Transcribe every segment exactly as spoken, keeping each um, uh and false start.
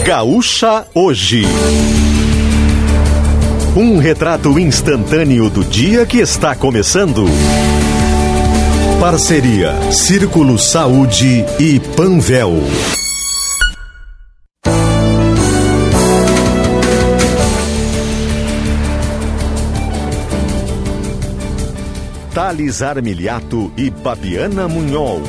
Gaúcha Hoje. Um retrato instantâneo do dia que está começando. Parceria Círculo Saúde e Panvel. Thales Armiliato e Babiana Munhol.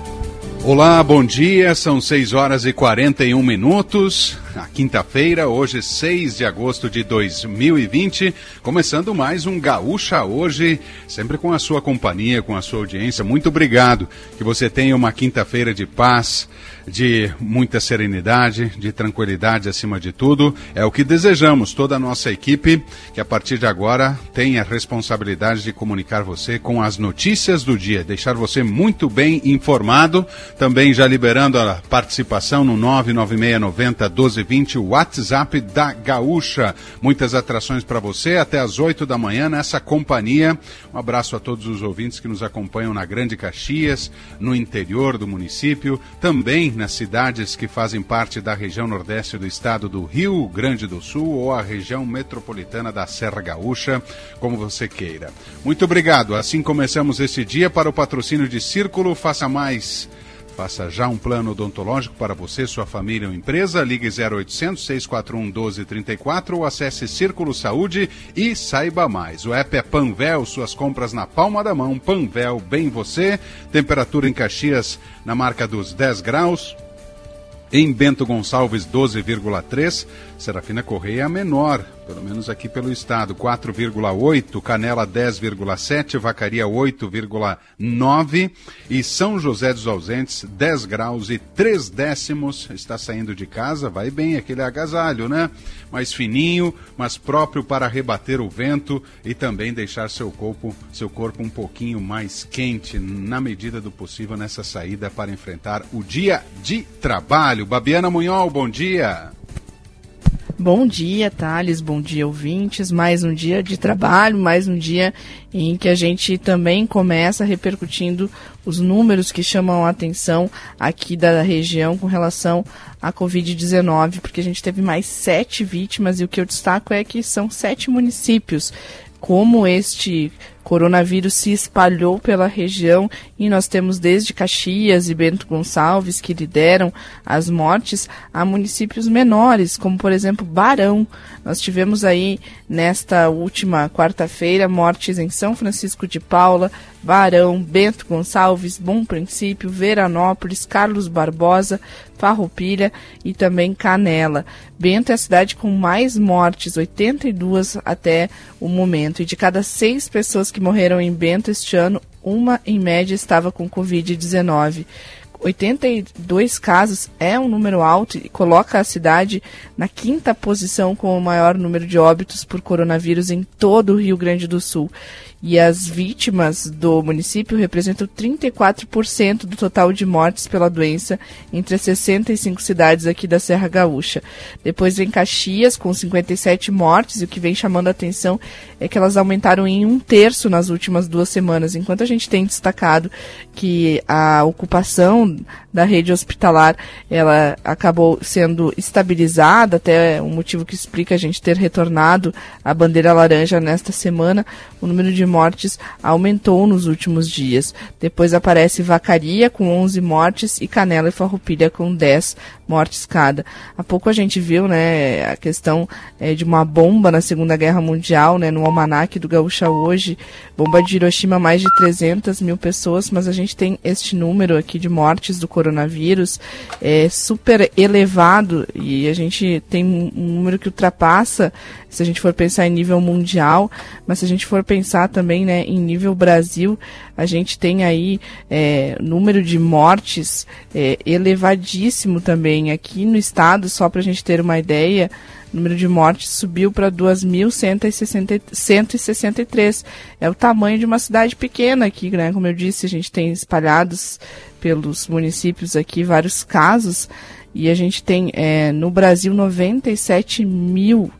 Olá, bom dia, são seis horas e quarenta e um minutos, a quinta-feira, hoje seis de agosto de dois mil e vinte, começando mais um Gaúcha Hoje, sempre com a sua companhia, com a sua audiência. Muito obrigado, que você tenha uma quinta-feira de paz, de muita serenidade, de tranquilidade acima de tudo. É o que desejamos, toda a nossa equipe, que a partir de agora tem a responsabilidade de comunicar você com as notícias do dia, deixar você muito bem informado. Também já liberando a participação no nove nove seis nove zero um dois dois zero, o WhatsApp da Gaúcha. Muitas atrações para você até às oito da manhã nessa companhia. Um abraço a todos os ouvintes que nos acompanham na Grande Caxias, no interior do município, também nas cidades que fazem parte da região nordeste do estado do Rio Grande do Sul ou a região metropolitana da Serra Gaúcha, como você queira. Muito obrigado. Assim começamos este dia para o patrocínio de Círculo. Faça mais. Faça já um plano odontológico para você, sua família ou empresa. Ligue zero oitocentos, seis quatro um, um dois três quatro ou acesse Círculo Saúde e saiba mais. O app é Panvel, suas compras na palma da mão. Panvel, bem você. Temperatura em Caxias na marca dos dez graus. Em Bento Gonçalves, doze vírgula três. Serafina Correia menor, pelo menos aqui pelo estado, quatro vírgula oito. Canela, dez vírgula sete. Vacaria, oito vírgula nove. E São José dos Ausentes, dez graus e três décimos. Está saindo de casa, vai bem aquele agasalho, né? Mais fininho, mas próprio para rebater o vento e também deixar seu corpo, seu corpo um pouquinho mais quente, na medida do possível, nessa saída para enfrentar o dia de trabalho. Babiana Munhol, bom dia. Bom dia, Thales, bom dia, ouvintes. Mais um dia de trabalho, mais um dia em que a gente também começa repercutindo os números que chamam a atenção aqui da região com relação à covid dezenove, porque a gente teve mais sete vítimas e o que eu destaco é que são sete municípios. Como este coronavírus se espalhou pela região e nós temos desde Caxias e Bento Gonçalves, que lideram as mortes, a municípios menores, como por exemplo Barão. Nós tivemos aí nesta última quarta-feira mortes em São Francisco de Paula, Barão, Bento Gonçalves, Bom Princípio, Veranópolis, Carlos Barbosa, Farroupilha e também Canela. Bento é a cidade com mais mortes, oitenta e duas até o momento, e de cada seis pessoas que morreram em Bento este ano, uma em média estava com covid dezenove. oitenta e dois casos é um número alto e coloca a cidade na quinta posição com o maior número de óbitos por coronavírus em todo o Rio Grande do Sul. E as vítimas do município representam trinta e quatro por cento do total de mortes pela doença entre as sessenta e cinco cidades aqui da Serra Gaúcha. Depois vem Caxias, com cinquenta e sete mortes, e o que vem chamando a atenção é que elas aumentaram em um terço nas últimas duas semanas, enquanto a gente tem destacado que a ocupação da rede hospitalar ela acabou sendo estabilizada, até um motivo que explica a gente ter retornado à bandeira laranja nesta semana. O número de mortes aumentou nos últimos dias. Depois aparece Vacaria com onze mortes e Canela e Farroupilha com dez mortes cada. Há pouco a gente viu, né, a questão é, de uma bomba na Segunda Guerra Mundial, né, no almanaque do Gaúcha Hoje, bomba de Hiroshima, mais de trezentas mil pessoas, mas a gente tem este número aqui de mortes do coronavírus é, super elevado, e a gente tem um número que ultrapassa, se a gente for pensar em nível mundial, mas se a gente for pensar também, né, em nível Brasil, a gente tem aí é, número de mortes é, elevadíssimo também. Aqui no estado, só para a gente ter uma ideia, o número de mortes subiu para dois mil cento e sessenta e três. É o tamanho de uma cidade pequena aqui, né? Como eu disse, a gente tem espalhados pelos municípios aqui vários casos, e a gente tem é, no Brasil noventa e sete mil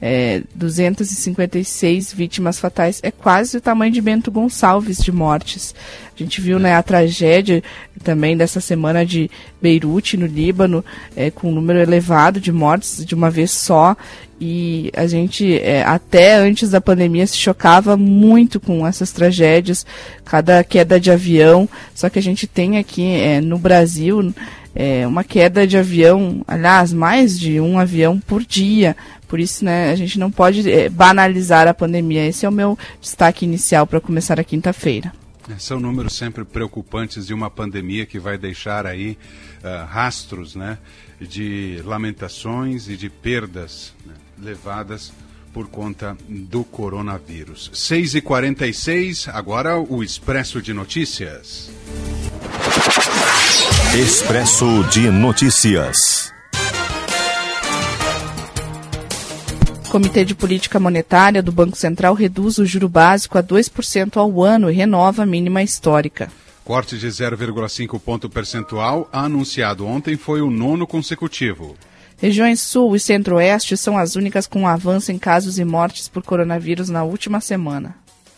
é, duzentas e cinquenta e seis vítimas fatais. É quase o tamanho de Bento Gonçalves de mortes. A gente viu, né, a tragédia também dessa semana de Beirute, no Líbano, é, com um número elevado de mortes de uma vez só. E a gente, é, até antes da pandemia, se chocava muito com essas tragédias, cada queda de avião. Só que a gente tem aqui é, no Brasil é, uma queda de avião, aliás, mais de um avião por dia. Por isso, né, a gente não pode é, banalizar a pandemia. Esse é o meu destaque inicial para começar a quinta-feira. São números sempre preocupantes de uma pandemia que vai deixar aí uh, rastros, né, de lamentações e de perdas, né, levadas por conta do coronavírus. seis e quarenta e seis, agora o Expresso de Notícias. Expresso de Notícias. O Comitê de Política Monetária do Banco Central reduz o juro básico a dois por cento ao ano e renova a mínima histórica. Corte de zero vírgula cinco ponto percentual, anunciado ontem, foi o nono consecutivo. Regiões Sul e Centro-Oeste são as únicas com avanço em casos e mortes por coronavírus na última semana.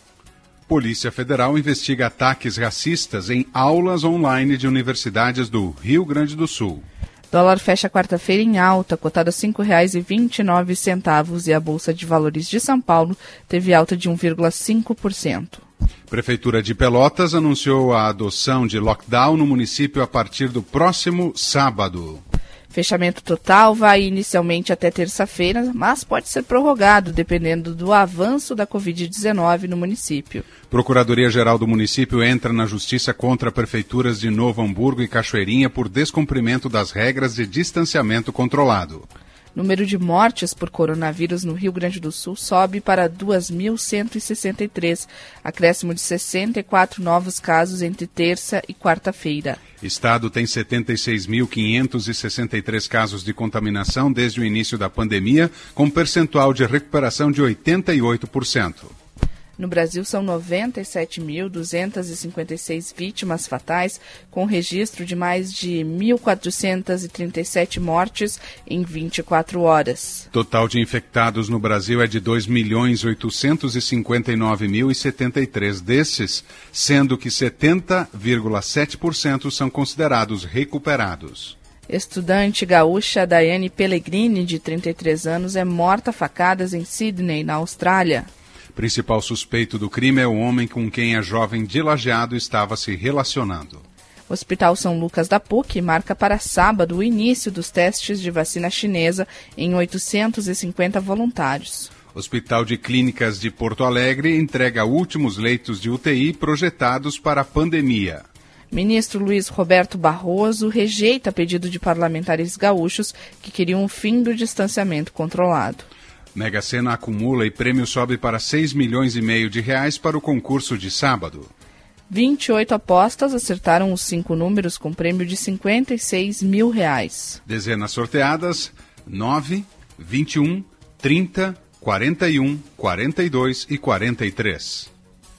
Polícia Federal investiga ataques racistas em aulas online de universidades do Rio Grande do Sul. Dólar fecha quarta-feira em alta, cotado a cinco reais e vinte e nove centavos, e a Bolsa de Valores de São Paulo teve alta de um vírgula cinco por cento. Prefeitura de Pelotas anunciou a adoção de lockdown no município a partir do próximo sábado. Fechamento total vai inicialmente até terça-feira, mas pode ser prorrogado, dependendo do avanço da covid dezenove no município. Procuradoria-Geral do município entra na justiça contra prefeituras de Novo Hamburgo e Cachoeirinha por descumprimento das regras de distanciamento controlado. Número de mortes por coronavírus no Rio Grande do Sul sobe para dois mil cento e sessenta e três, acréscimo de sessenta e quatro novos casos entre terça e quarta-feira. Estado tem setenta e seis mil quinhentos e sessenta e três casos de contaminação desde o início da pandemia, com percentual de recuperação de oitenta e oito por cento. No Brasil, são noventa e sete mil duzentas e cinquenta e seis vítimas fatais, com registro de mais de mil quatrocentas e trinta e sete mortes em vinte e quatro horas. Total de infectados no Brasil é de dois milhões oitocentos e cinquenta e nove mil e setenta e três desses, sendo que setenta vírgula sete por cento são considerados recuperados. Estudante gaúcha Daiane Pellegrini, de trinta e três anos, é morta a facadas em Sydney, na Austrália. Principal suspeito do crime é o homem com quem a jovem de Lajeado estava se relacionando. O Hospital São Lucas da P U C marca para sábado o início dos testes de vacina chinesa em oitocentos e cinquenta voluntários. Hospital de Clínicas de Porto Alegre entrega últimos leitos de U T I projetados para a pandemia. Ministro Luiz Roberto Barroso rejeita pedido de parlamentares gaúchos que queriam o fim do distanciamento controlado. Mega Sena acumula e prêmio sobe para seis milhões e meio de reais para o concurso de sábado. vinte e oito apostas acertaram os cinco números com prêmio de cinquenta e seis mil reais. Dezenas sorteadas: nove, vinte e um, trinta, quarenta e um, quarenta e dois e quarenta e três.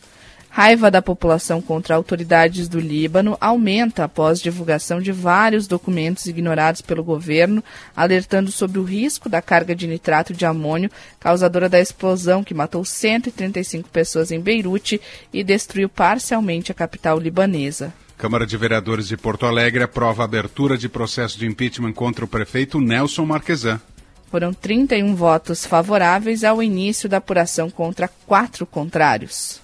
Raiva da população contra autoridades do Líbano aumenta após divulgação de vários documentos ignorados pelo governo, alertando sobre o risco da carga de nitrato de amônio, causadora da explosão que matou cento e trinta e cinco pessoas em Beirute e destruiu parcialmente a capital libanesa. Câmara de Vereadores de Porto Alegre aprova a abertura de processo de impeachment contra o prefeito Nelson Marquesan. Foram trinta e um votos favoráveis ao início da apuração contra quatro contrários.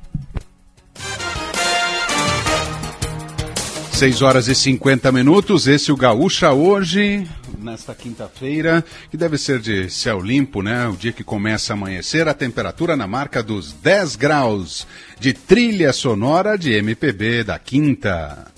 seis horas e cinquenta minutos, esse é o Gaúcha hoje, nesta quinta-feira, que deve ser de céu limpo, né? O dia que começa a amanhecer, a temperatura na marca dos dez graus, de trilha sonora de M P B da quinta.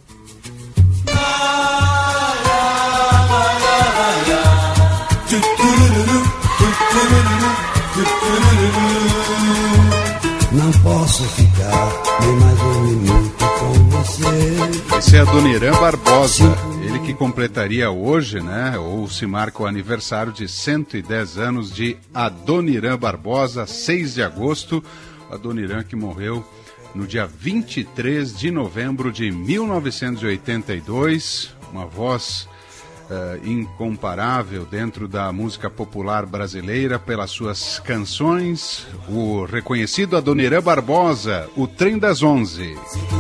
Não posso ficar nem mais um minuto com você. Esse é Adoniran Barbosa, ele que completaria hoje, né, ou se marca o aniversário de cento e dez anos de Adoniran Barbosa, seis de agosto. Adoniran que morreu no dia vinte e três de novembro de mil novecentos e oitenta e dois, uma voz uh, incomparável dentro da música popular brasileira pelas suas canções, o reconhecido Adoniran Barbosa, O Trem das Onze.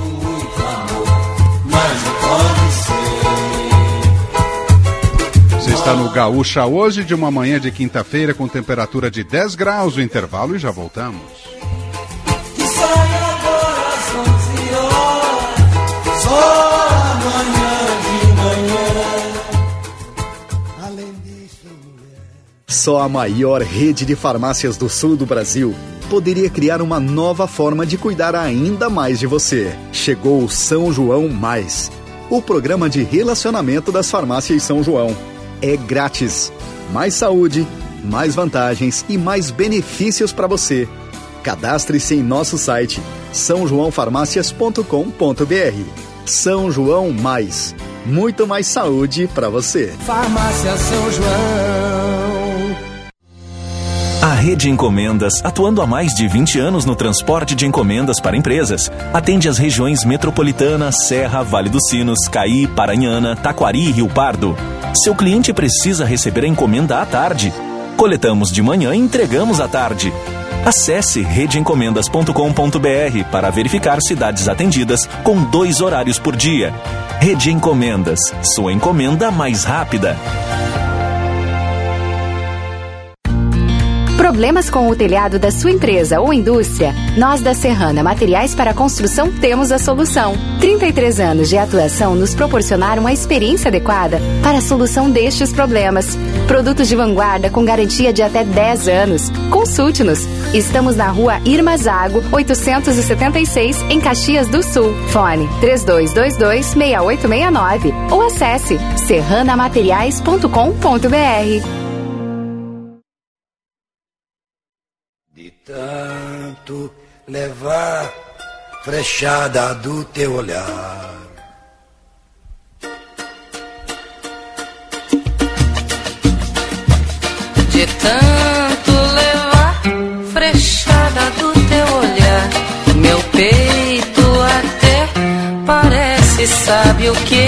Você está no Gaúcha hoje, de uma manhã de quinta-feira, com temperatura de dez graus, o intervalo, e já voltamos. Que sai agora às onze horas, só amanhã de manhã. Além disso, mulher. Só a maior rede de farmácias do sul do Brasil poderia criar uma nova forma de cuidar ainda mais de você. Chegou o São João Mais, o programa de relacionamento das farmácias São João. É grátis. Mais saúde, mais vantagens e mais benefícios para você. Cadastre-se em nosso site são joão farmácias ponto com ponto b r. São João Mais. Muito mais saúde para você. Farmácia São João. A Rede Encomendas, atuando há mais de vinte anos no transporte de encomendas para empresas, atende as regiões Metropolitana, Serra, Vale dos Sinos, Caí, Paranhana, Taquari e Rio Pardo. Seu cliente precisa receber a encomenda à tarde. Coletamos de manhã e entregamos à tarde. Acesse rede encomendas ponto com ponto b r para verificar cidades atendidas com dois horários por dia. Rede Encomendas, sua encomenda mais rápida. Problemas com o telhado da sua empresa ou indústria? Nós da Serrana Materiais para Construção temos a solução. trinta e três anos de atuação nos proporcionaram a experiência adequada para a solução destes problemas. Produtos de vanguarda com garantia de até dez anos. Consulte-nos. Estamos na rua Irma Zago, oitocentos e setenta e seis, em Caxias do Sul. Fone três dois dois dois, seis oito seis nove ou acesse serrana materiais ponto com ponto b r. De tanto levar frechada do teu olhar, de tanto levar frechada do teu olhar, meu peito até parece, sabe o que?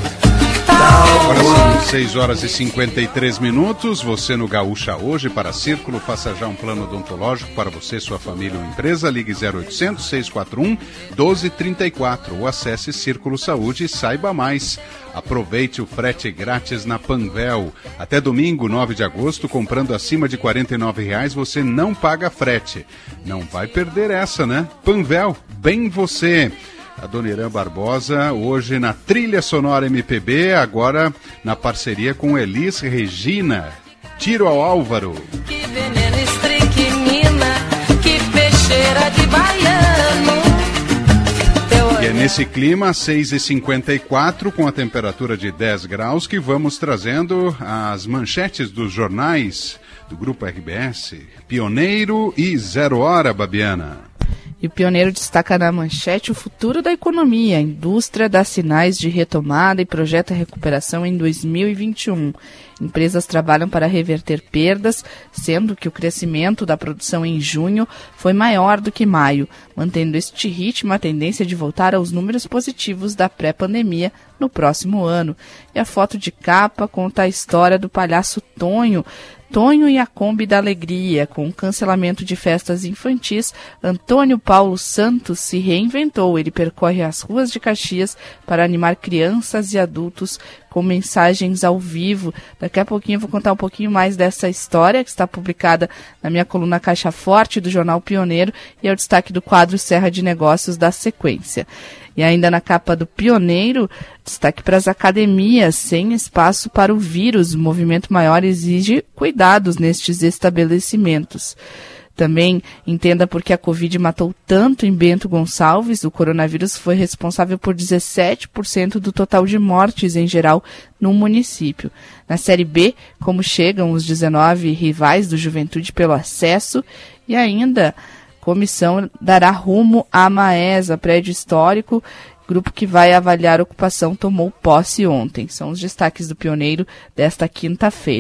Agora são seis horas e cinquenta e três minutos. Você no Gaúcha hoje, para Círculo, faça já um plano odontológico para você, sua família ou empresa. Ligue zero oitocentos, seis quatro um, um dois três quatro ou acesse Círculo Saúde e saiba mais. Aproveite o frete grátis na Panvel. Até domingo, nove de agosto, comprando acima de quarenta e nove reais, você não paga frete. Não vai perder essa, né? Panvel, bem você. Adoniran Barbosa, hoje na trilha sonora M P B, agora na parceria com Elis Regina. Tiro ao Álvaro. Que veneno estricnina, que peixeira de baiano. E é nesse clima, seis e cinquenta e quatro, com a temperatura de dez graus, que vamos trazendo as manchetes dos jornais do Grupo R B S. Pioneiro e Zero Hora, Babiana. E o Pioneiro destaca na manchete o futuro da economia. A indústria dá sinais de retomada e projeta recuperação em dois mil e vinte e um. Empresas trabalham para reverter perdas, sendo que o crescimento da produção em junho foi maior do que maio, mantendo este ritmo a tendência de voltar aos números positivos da pré-pandemia no próximo ano. E a foto de capa conta a história do palhaço Tonho, Tonho e a Kombi da Alegria. Com o cancelamento de festas infantis, Antônio Paulo Santos se reinventou. Ele percorre as ruas de Caxias para animar crianças e adultos com mensagens ao vivo. Daqui a pouquinho eu vou contar um pouquinho mais dessa história, que está publicada na minha coluna Caixa Forte do Jornal Pioneiro, e é o destaque do quadro Serra de Negócios da sequência. E ainda na capa do Pioneiro, destaque para as academias, sem espaço para o vírus. O movimento maior exige cuidados nestes estabelecimentos. Também entenda por que a Covid matou tanto em Bento Gonçalves. O coronavírus foi responsável por dezessete por cento do total de mortes em geral no município. Na Série B, como chegam os dezenove rivais do Juventude pelo acesso, e ainda comissão dará rumo à Maesa, prédio histórico. Grupo que vai avaliar a ocupação tomou posse ontem. São os destaques do Pioneiro desta quinta-feira.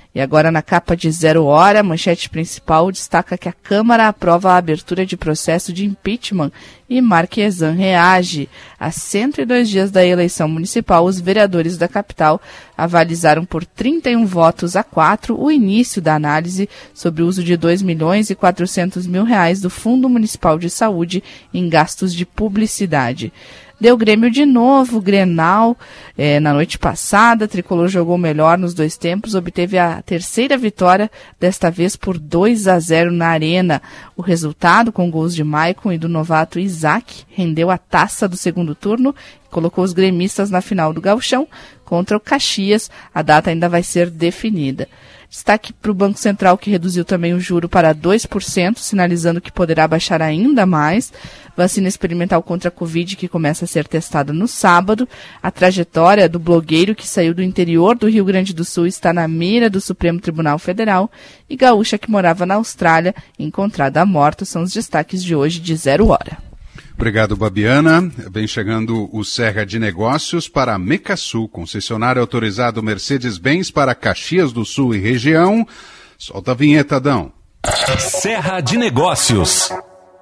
E agora na capa de Zero Hora, a manchete principal destaca que a Câmara aprova a abertura de processo de impeachment e Marquesan reage. A cento e dois dias da eleição municipal, os vereadores da capital avalizaram por trinta e um votos a quatro o início da análise sobre o uso de dois milhões e quatrocentos mil reais do Fundo Municipal de Saúde em gastos de publicidade. Deu Grêmio de novo, Grenal, é, na noite passada, Tricolor jogou melhor nos dois tempos, obteve a terceira vitória, desta vez por dois a zero na Arena. O resultado, com gols de Maicon e do novato Isaac, rendeu a taça do segundo turno e colocou os gremistas na final do Gauchão contra o Caxias. A data ainda vai ser definida. Destaque para o Banco Central, que reduziu também o juro para dois por cento, sinalizando que poderá baixar ainda mais. Vacina experimental contra a Covid, que começa a ser testada no sábado. A trajetória do blogueiro que saiu do interior do Rio Grande do Sul está na mira do Supremo Tribunal Federal. E gaúcha que morava na Austrália, encontrada morta, são os destaques de hoje de Zero Hora. Obrigado, Babiana. Vem chegando o Serra de Negócios para a Mecasul, concessionário autorizado Mercedes-Benz para Caxias do Sul e região. Solta a vinheta, Adão. Serra de Negócios.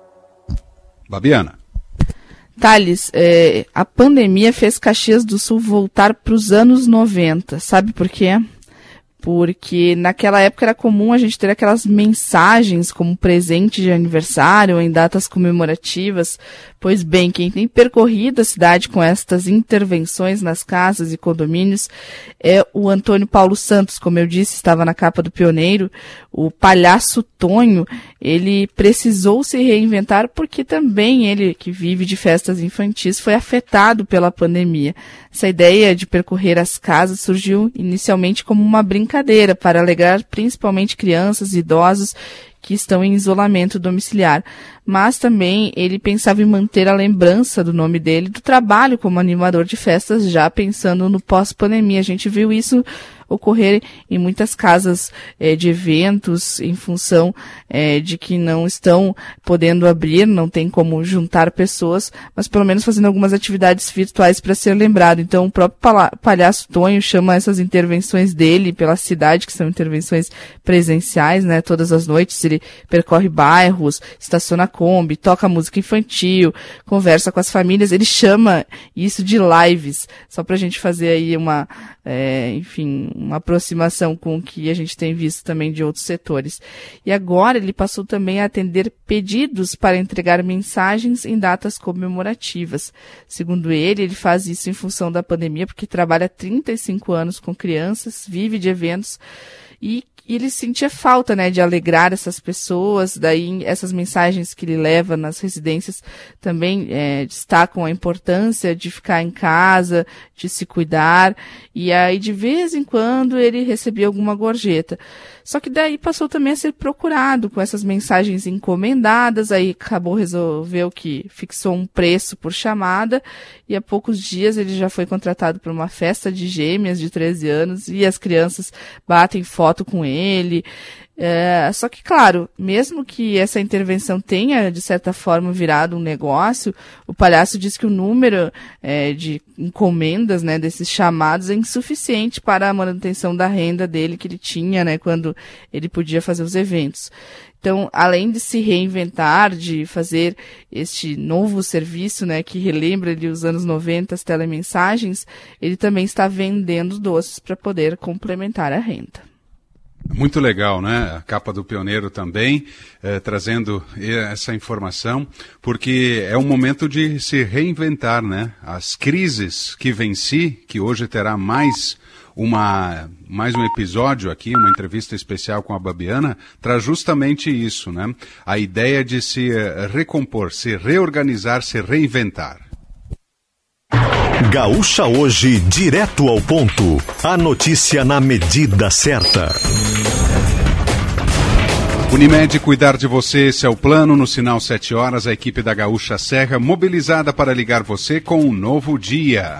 Babiana. Thales, é, a pandemia fez Caxias do Sul voltar para os anos noventa. Sabe por quê? Porque naquela época era comum a gente ter aquelas mensagens como presente de aniversário ou em datas comemorativas. Pois bem, quem tem percorrido a cidade com estas intervenções nas casas e condomínios é o Antônio Paulo Santos. Como eu disse, estava na capa do Pioneiro. O palhaço Tonho, ele precisou se reinventar porque também ele, que vive de festas infantis, foi afetado pela pandemia. Essa ideia de percorrer as casas surgiu inicialmente como uma brincadeira para alegrar principalmente crianças e idosos que estão em isolamento domiciliar. Mas também ele pensava em manter a lembrança do nome dele, do trabalho como animador de festas, já pensando no pós-pandemia. A gente viu isso ocorrer em muitas casas eh, de eventos, em função eh, de que não estão podendo abrir, não tem como juntar pessoas, mas pelo menos fazendo algumas atividades virtuais para ser lembrado. Então o próprio palhaço Tonho chama essas intervenções dele pela cidade, que são intervenções presenciais, né? Todas as noites ele percorre bairros, estaciona Kombi, toca música infantil, conversa com as famílias, ele chama isso de lives, só pra gente fazer aí uma, é, enfim, uma aproximação com o que a gente tem visto também de outros setores. E agora ele passou também a atender pedidos para entregar mensagens em datas comemorativas. Segundo ele, ele faz isso em função da pandemia, porque trabalha há trinta e cinco anos com crianças, vive de eventos e E ele sentia falta, né, de alegrar essas pessoas. Daí essas mensagens que ele leva nas residências também é, destacam a importância de ficar em casa, de se cuidar. E aí de vez em quando ele recebia alguma gorjeta. Só que daí passou também a ser procurado com essas mensagens encomendadas. Aí acabou, resolveu que fixou um preço por chamada. E há poucos dias ele já foi contratado para uma festa de gêmeas de treze anos. E as crianças batem foto com ele. ele. É, só que, claro, mesmo que essa intervenção tenha, de certa forma, virado um negócio, o palhaço diz que o número é, de encomendas, né, desses chamados é insuficiente para a manutenção da renda dele que ele tinha, né, quando ele podia fazer os eventos. Então, além de se reinventar, de fazer este novo serviço, né, que relembra ali os anos noventa, as telemensagens, ele também está vendendo doces para poder complementar a renda. Muito legal, né? A capa do Pioneiro também, eh, trazendo essa informação, porque é um momento de se reinventar, né? As crises que venci, que hoje terá mais, uma, mais um episódio aqui, uma entrevista especial com a Babiana, traz justamente isso, né? A ideia de se recompor, se reorganizar, se reinventar. Gaúcha Hoje, direto ao ponto. A notícia na medida certa. Unimed, cuidar de você, esse é o plano. No sinal sete horas, a equipe da Gaúcha Serra mobilizada para ligar você com um novo dia.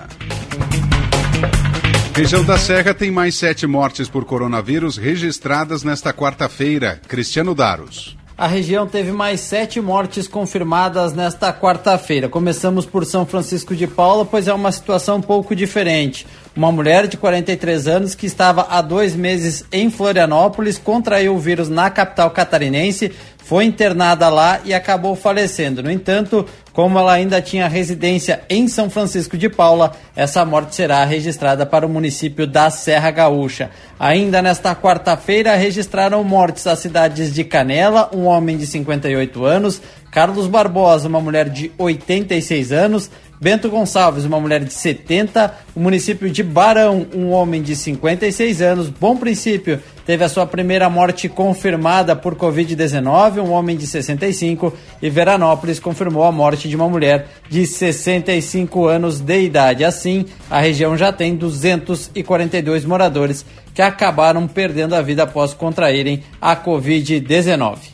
Região da Serra tem mais sete mortes por coronavírus registradas nesta quarta-feira. Cristiano Daros. A região teve mais sete mortes confirmadas nesta quarta-feira. Começamos por São Francisco de Paula, pois é uma situação um pouco diferente. Uma mulher de quarenta e três anos que estava há dois meses em Florianópolis contraiu o vírus na capital catarinense, foi internada lá e acabou falecendo. No entanto, como ela ainda tinha residência em São Francisco de Paula, essa morte será registrada para o município da Serra Gaúcha. Ainda nesta quarta-feira, registraram mortes as cidades de Canela, um homem de cinquenta e oito anos, Carlos Barbosa, uma mulher de oitenta e seis anos, Bento Gonçalves, uma mulher de setenta, o município de Barão, um homem de cinquenta e seis anos, Bom Princípio, teve a sua primeira morte confirmada por covid dezenove, um homem de sessenta e cinco, e Veranópolis confirmou a morte de uma mulher de sessenta e cinco anos de idade. Assim, a região já tem duzentos e quarenta e dois moradores que acabaram perdendo a vida após contraírem a covid dezenove.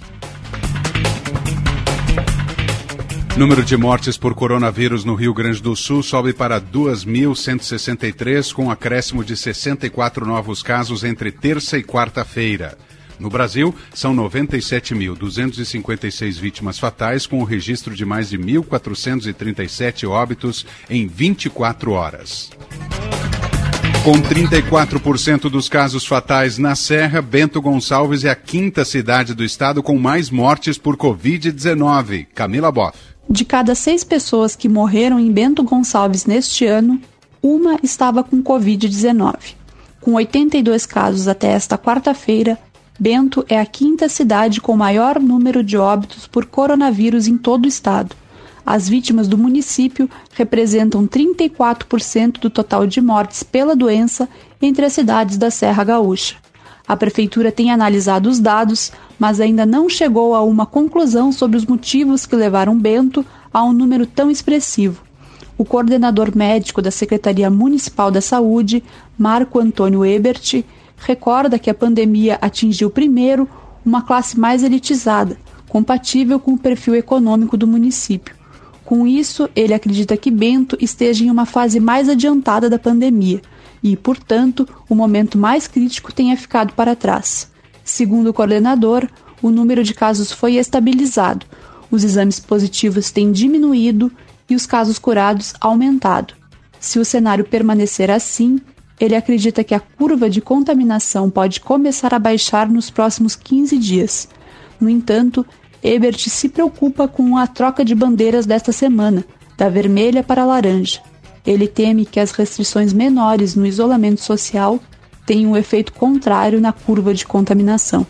Número de mortes por coronavírus no Rio Grande do Sul sobe para dois mil cento e sessenta e três, com um acréscimo de sessenta e quatro novos casos entre terça e quarta-feira. No Brasil, são noventa e sete mil duzentas e cinquenta e seis vítimas fatais, com o registro de mais de mil quatrocentos e trinta e sete óbitos em vinte e quatro horas. Com trinta e quatro por cento dos casos fatais na Serra, Bento Gonçalves é a quinta cidade do estado com mais mortes por covid dezenove. Camila Boff. De cada seis pessoas que morreram em Bento Gonçalves neste ano, uma estava com covid dezenove. Com oitenta e dois casos até esta quarta-feira, Bento é a quinta cidade com maior número de óbitos por coronavírus em todo o estado. As vítimas do município representam trinta e quatro por cento do total de mortes pela doença entre as cidades da Serra Gaúcha. A prefeitura tem analisado os dados, mas ainda não chegou a uma conclusão sobre os motivos que levaram Bento a um número tão expressivo. O coordenador médico da Secretaria Municipal da Saúde, Marco Antônio Ebert, recorda que a pandemia atingiu primeiro uma classe mais elitizada, compatível com o perfil econômico do município. Com isso, ele acredita que Bento esteja em uma fase mais adiantada da pandemia e, portanto, o momento mais crítico tenha ficado para trás. Segundo o coordenador, o número de casos foi estabilizado, os exames positivos têm diminuído e os casos curados aumentado. Se o cenário permanecer assim, ele acredita que a curva de contaminação pode começar a baixar nos próximos quinze dias. No entanto, Ebert se preocupa com a troca de bandeiras desta semana, da vermelha para a laranja. Ele teme que as restrições menores no isolamento social tenham um efeito contrário na curva de contaminação.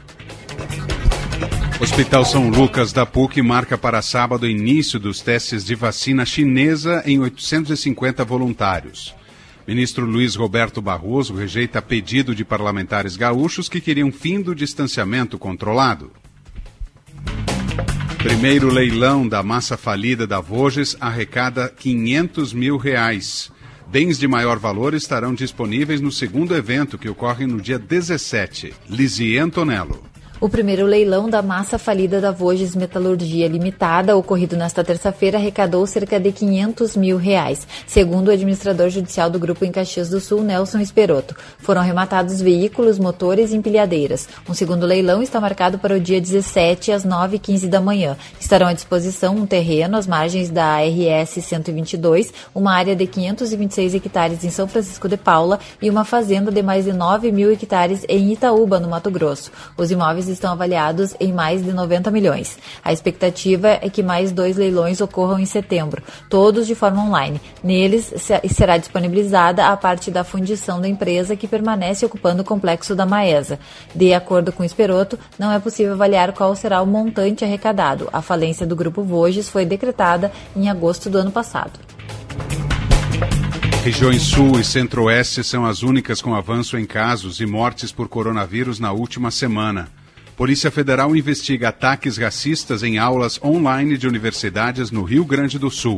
Hospital São Lucas da P U C marca para sábado o início dos testes de vacina chinesa em oitocentos e cinquenta voluntários. Ministro Luiz Roberto Barroso rejeita pedido de parlamentares gaúchos que queriam fim do distanciamento controlado. Primeiro leilão da massa falida da Voges arrecada quinhentos mil reais. Bens de maior valor estarão disponíveis no segundo evento, que ocorre no dia dezessete. Lizie Antonello. O primeiro leilão da massa falida da Voges Metalurgia Limitada, ocorrido nesta terça-feira, arrecadou cerca de quinhentos mil reais. Segundo o administrador judicial do grupo em Caxias do Sul, Nelson Esperotto, foram arrematados veículos, motores e empilhadeiras. Um segundo leilão está marcado para o dia dezessete, às nove e quinze da manhã. Estarão à disposição um terreno às margens da R S cento e vinte e dois, uma área de quinhentos e vinte e seis hectares em São Francisco de Paula e uma fazenda de mais de nove mil hectares em Itaúba, no Mato Grosso. Os imóveis estão avaliados em mais de noventa milhões. A expectativa é que mais dois leilões ocorram em setembro, todos de forma online. Neles será disponibilizada a parte da fundição da empresa que permanece ocupando o complexo da Maesa. De acordo com Esperotto, não é possível avaliar qual será o montante arrecadado. A falência do Grupo Voges foi decretada em agosto do ano passado. Regiões Sul e Centro-Oeste são as únicas com avanço em casos e mortes por coronavírus na última semana. Polícia Federal investiga ataques racistas em aulas online de universidades no Rio Grande do Sul.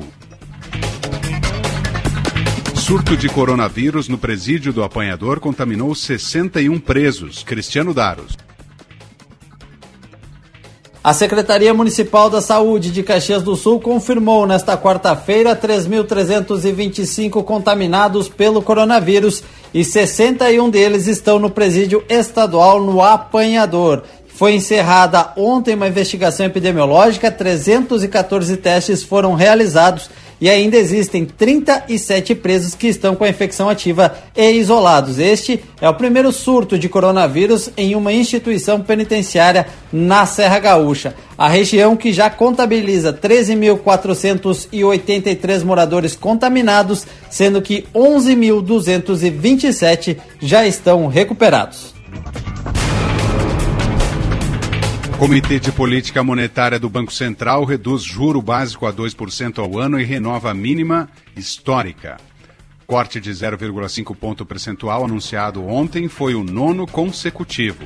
Surto de coronavírus no presídio do Apanhador contaminou sessenta e um presos. Cristiano Daros. A Secretaria Municipal da Saúde de Caxias do Sul confirmou nesta quarta-feira três mil trezentos e vinte e cinco contaminados pelo coronavírus e sessenta e um deles estão no presídio estadual no Apanhador. Foi encerrada ontem uma investigação epidemiológica, trezentos e quatorze testes foram realizados e ainda existem trinta e sete presos que estão com a infecção ativa e isolados. Este é o primeiro surto de coronavírus em uma instituição penitenciária na Serra Gaúcha. A região, que já contabiliza treze mil quatrocentos e oitenta e três moradores contaminados, sendo que onze mil duzentos e vinte e sete já estão recuperados. O Comitê de Política Monetária do Banco Central reduz juro básico a dois por cento ao ano e renova a mínima histórica. Corte de zero vírgula cinco ponto percentual anunciado ontem foi o nono consecutivo.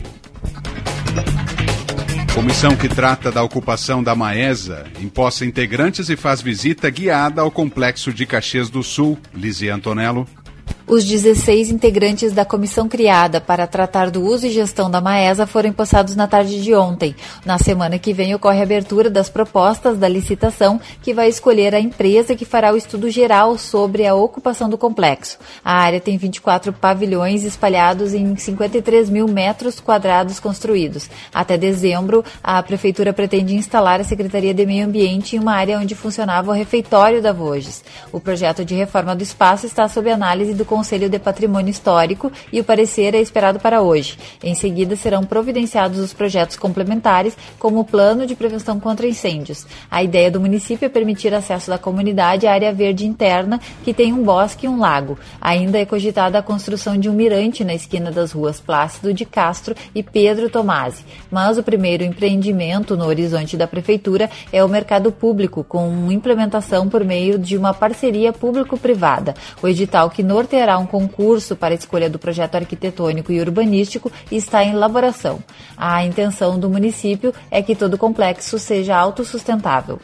Comissão que trata da ocupação da Maesa empossa integrantes e faz visita guiada ao complexo de Caxias do Sul. Lizzie Antonello. Os dezesseis integrantes da comissão criada para tratar do uso e gestão da Maesa foram empossados na tarde de ontem. Na semana que vem ocorre a abertura das propostas da licitação, que vai escolher a empresa que fará o estudo geral sobre a ocupação do complexo. A área tem vinte e quatro pavilhões espalhados em cinquenta e três mil metros quadrados construídos. Até dezembro, a prefeitura pretende instalar a Secretaria de Meio Ambiente em uma área onde funcionava o refeitório da Voges. O projeto de reforma do espaço está sob análise do Conselho de Patrimônio Histórico e o parecer é esperado para hoje. Em seguida, serão providenciados os projetos complementares, como o Plano de Prevenção contra Incêndios. A ideia do município é permitir acesso da comunidade à área verde interna, que tem um bosque e um lago. Ainda é cogitada a construção de um mirante na esquina das ruas Plácido de Castro e Pedro Tomasi. Mas o primeiro empreendimento no horizonte da Prefeitura é o mercado público, com implementação por meio de uma parceria público-privada. O edital, que norteará um concurso para a escolha do projeto arquitetônico e urbanístico, está em elaboração. A intenção do município é que todo o complexo seja autossustentável.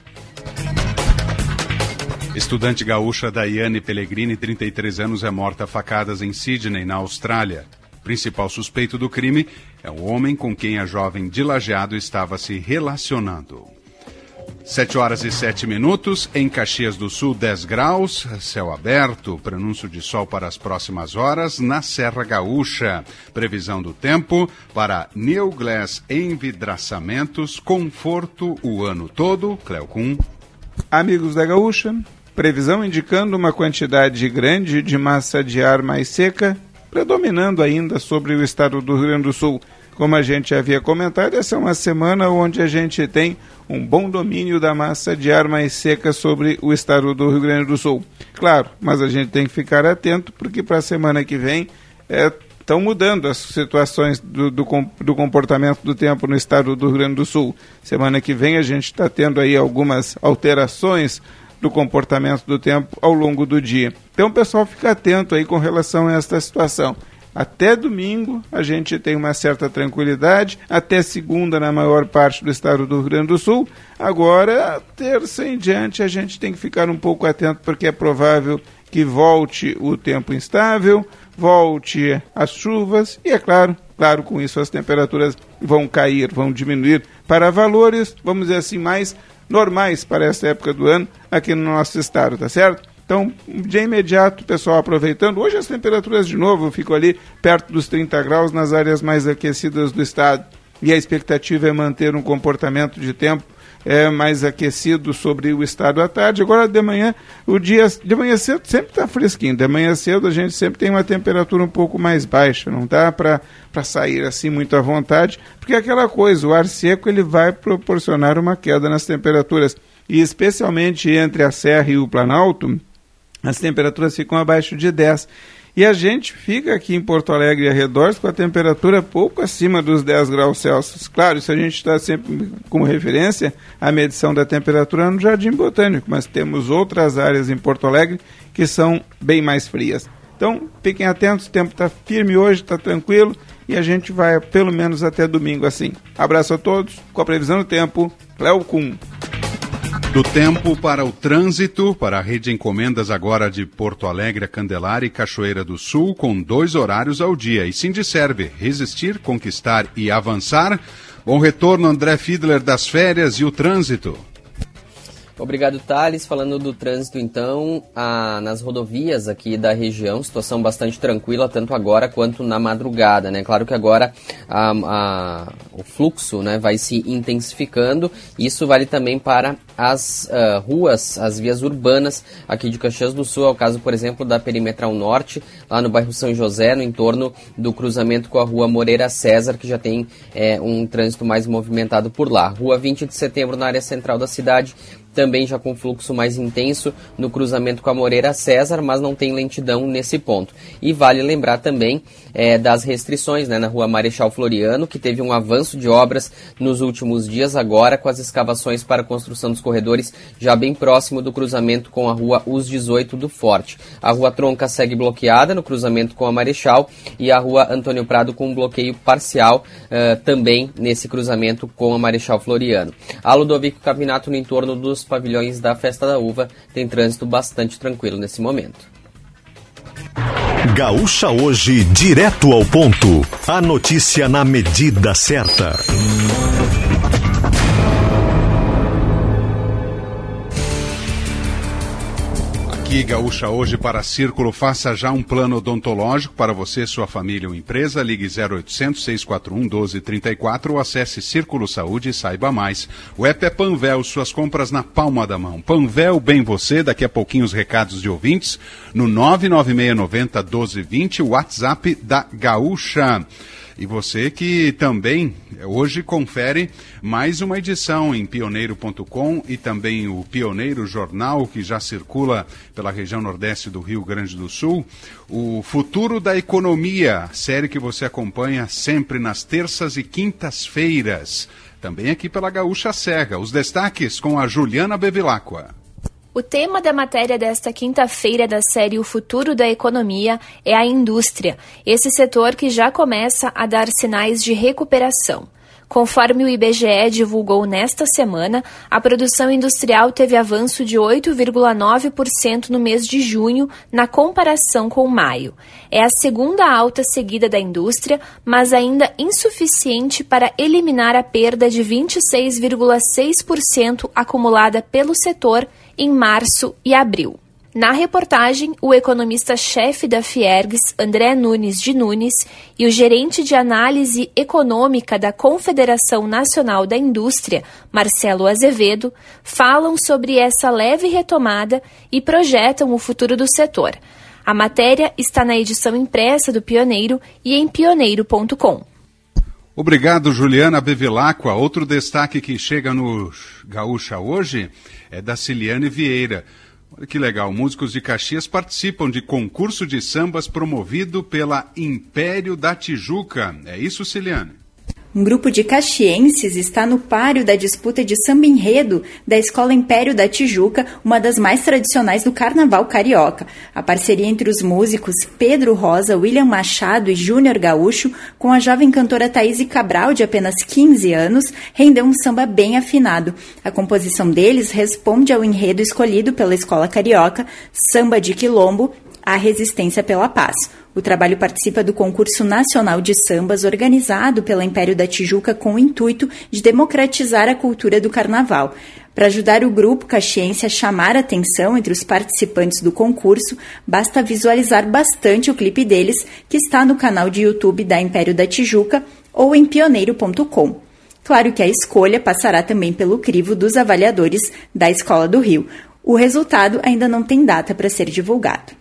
Estudante gaúcha Daiane Pellegrini, trinta e três anos, é morta a facadas em Sydney, na Austrália. O principal suspeito do crime é o homem com quem a jovem de Lajeado estava se relacionando. Sete horas e sete minutos, em Caxias do Sul, dez graus, céu aberto, prenúncio de sol para as próximas horas, na Serra Gaúcha. Previsão do tempo para New Glass Envidraçamentos, conforto o ano todo. Cleocum. Amigos da Gaúcha, previsão indicando uma quantidade grande de massa de ar mais seca, predominando ainda sobre o estado do Rio Grande do Sul. Como a gente havia comentado, essa é uma semana onde a gente tem um bom domínio da massa de ar mais seca sobre o estado do Rio Grande do Sul. Claro, mas a gente tem que ficar atento, porque para a semana que vem estão é, mudando as situações do, do, do comportamento do tempo no estado do Rio Grande do Sul. Semana que vem a gente está tendo aí algumas alterações do comportamento do tempo ao longo do dia. Então o pessoal fica atento aí com relação a esta situação. Até domingo a gente tem uma certa tranquilidade, até segunda na maior parte do estado do Rio Grande do Sul. Agora, terça em diante, a gente tem que ficar um pouco atento, porque é provável que volte o tempo instável, volte as chuvas e, é claro, claro, com isso as temperaturas vão cair, vão diminuir para valores, vamos dizer assim, mais normais para essa época do ano aqui no nosso estado, tá certo? Então, de imediato, pessoal, aproveitando, hoje as temperaturas de novo ficam ali perto dos trinta graus nas áreas mais aquecidas do estado, e a expectativa é manter um comportamento de tempo é, mais aquecido sobre o estado à tarde. Agora, de manhã, o dia de manhã cedo sempre está fresquinho, de manhã cedo a gente sempre tem uma temperatura um pouco mais baixa, não dá para sair assim muito à vontade, porque é aquela coisa, o ar seco ele vai proporcionar uma queda nas temperaturas, e especialmente entre a Serra e o Planalto, as temperaturas ficam abaixo de dez. E a gente fica aqui em Porto Alegre e arredores com a temperatura pouco acima dos dez graus Celsius. Claro, isso a gente está sempre como referência a medição da temperatura no Jardim Botânico, mas temos outras áreas em Porto Alegre que são bem mais frias. Então, fiquem atentos, o tempo está firme hoje, está tranquilo, e a gente vai pelo menos até domingo assim. Abraço a todos, com a previsão do tempo, Cleocum. Do tempo para o trânsito, para a rede Encomendas agora de Porto Alegre, Candelária e Cachoeira do Sul, com dois horários ao dia. E Sindiserve, resistir, conquistar e avançar. Bom retorno, André Fiedler, das férias e o trânsito. Obrigado, Thales. Falando do trânsito, então, a, nas rodovias aqui da região, situação bastante tranquila, tanto agora quanto na madrugada, né? Claro que agora a, a, o fluxo, né, vai se intensificando. Isso vale também para as uh, ruas, as vias urbanas aqui de Caxias do Sul. É o caso, por exemplo, da Perimetral Norte, lá no bairro São José, no entorno do cruzamento com a rua Moreira César, que já tem é, um trânsito mais movimentado por lá. Rua vinte de setembro, na área central da cidade, também já com fluxo mais intenso no cruzamento com a Moreira César, mas não tem lentidão nesse ponto. E vale lembrar também é, das restrições, né, na rua Marechal Floriano, que teve um avanço de obras nos últimos dias, agora com as escavações para a construção dos corredores já bem próximo do cruzamento com a rua Us dezoito do Forte. A rua Tronca segue bloqueada no cruzamento com a Marechal e a rua Antônio Prado com um bloqueio parcial uh, também nesse cruzamento com a Marechal Floriano. A Ludovico Cavinato, no entorno dos pavilhões da Festa da Uva, tem trânsito bastante tranquilo nesse momento. Gaúcha Hoje, direto ao ponto. A notícia na medida certa. Aqui, Gaúcha Hoje para Círculo. Faça já um plano odontológico para você, sua família ou empresa. Ligue zero oitocentos, seis quatro um, um dois três quatro ou acesse Círculo Saúde e saiba mais. O app é Panvel, suas compras na palma da mão. Panvel, bem você. Daqui a pouquinho os recados de ouvintes no nove nove seis nove zero, um dois dois zero, o WhatsApp da Gaúcha. E você que também hoje confere mais uma edição em pioneiro ponto com e também o Pioneiro Jornal, que já circula pela região nordeste do Rio Grande do Sul. O Futuro da Economia, série que você acompanha sempre nas terças e quintas-feiras. Também aqui pela Gaúcha Serra. Os destaques com a Juliana Bevilacqua. O tema da matéria desta quinta-feira da série O Futuro da Economia é a indústria, esse setor que já começa a dar sinais de recuperação. Conforme o I B G E divulgou nesta semana, a produção industrial teve avanço de oito vírgula nove por cento no mês de junho, na comparação com maio. É a segunda alta seguida da indústria, mas ainda insuficiente para eliminar a perda de vinte e seis vírgula seis por cento acumulada pelo setor em março e abril. Na reportagem, o economista-chefe da Fiergs, André Nunes de Nunes, e o gerente de análise econômica da Confederação Nacional da Indústria, Marcelo Azevedo, falam sobre essa leve retomada e projetam o futuro do setor. A matéria está na edição impressa do Pioneiro e em pioneiro ponto com. Obrigado, Juliana Bevilacqua. Outro destaque que chega no Gaúcha Hoje é da Ciliane Vieira. Olha que legal, músicos de Caxias participam de concurso de sambas promovido pela Império da Tijuca. É isso, Ciliane? Um grupo de caxienses está no páreo da disputa de samba enredo da Escola Império da Tijuca, uma das mais tradicionais do carnaval carioca. A parceria entre os músicos Pedro Rosa, William Machado e Júnior Gaúcho, com a jovem cantora Thaís Cabral, de apenas quinze anos, rendeu um samba bem afinado. A composição deles responde ao enredo escolhido pela Escola Carioca, Samba de Quilombo, a resistência pela paz. O trabalho participa do concurso nacional de sambas organizado pela Império da Tijuca com o intuito de democratizar a cultura do carnaval. Para ajudar o grupo caxiense a chamar a atenção entre os participantes do concurso, basta visualizar bastante o clipe deles, que está no canal de YouTube da Império da Tijuca ou em pioneiro ponto com. Claro que a escolha passará também pelo crivo dos avaliadores da Escola do Rio. O resultado ainda não tem data para ser divulgado.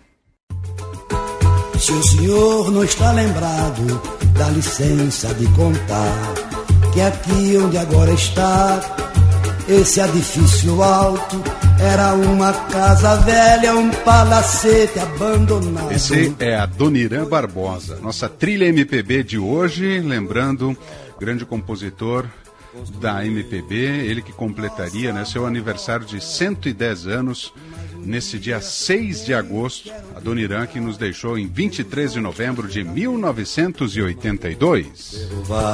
Se o senhor não está lembrado, dá licença de contar que aqui onde agora está, esse edifício alto era uma casa velha, um palacete abandonado. Esse é a Adoniran Barbosa, nossa trilha M P B de hoje, lembrando, grande compositor da M P B, ele que completaria, né, seu aniversário de cento e dez anos, nesse dia seis de agosto, a Adoniran, que nos deixou em vinte e três de novembro de mil novecentos e oitenta e dois.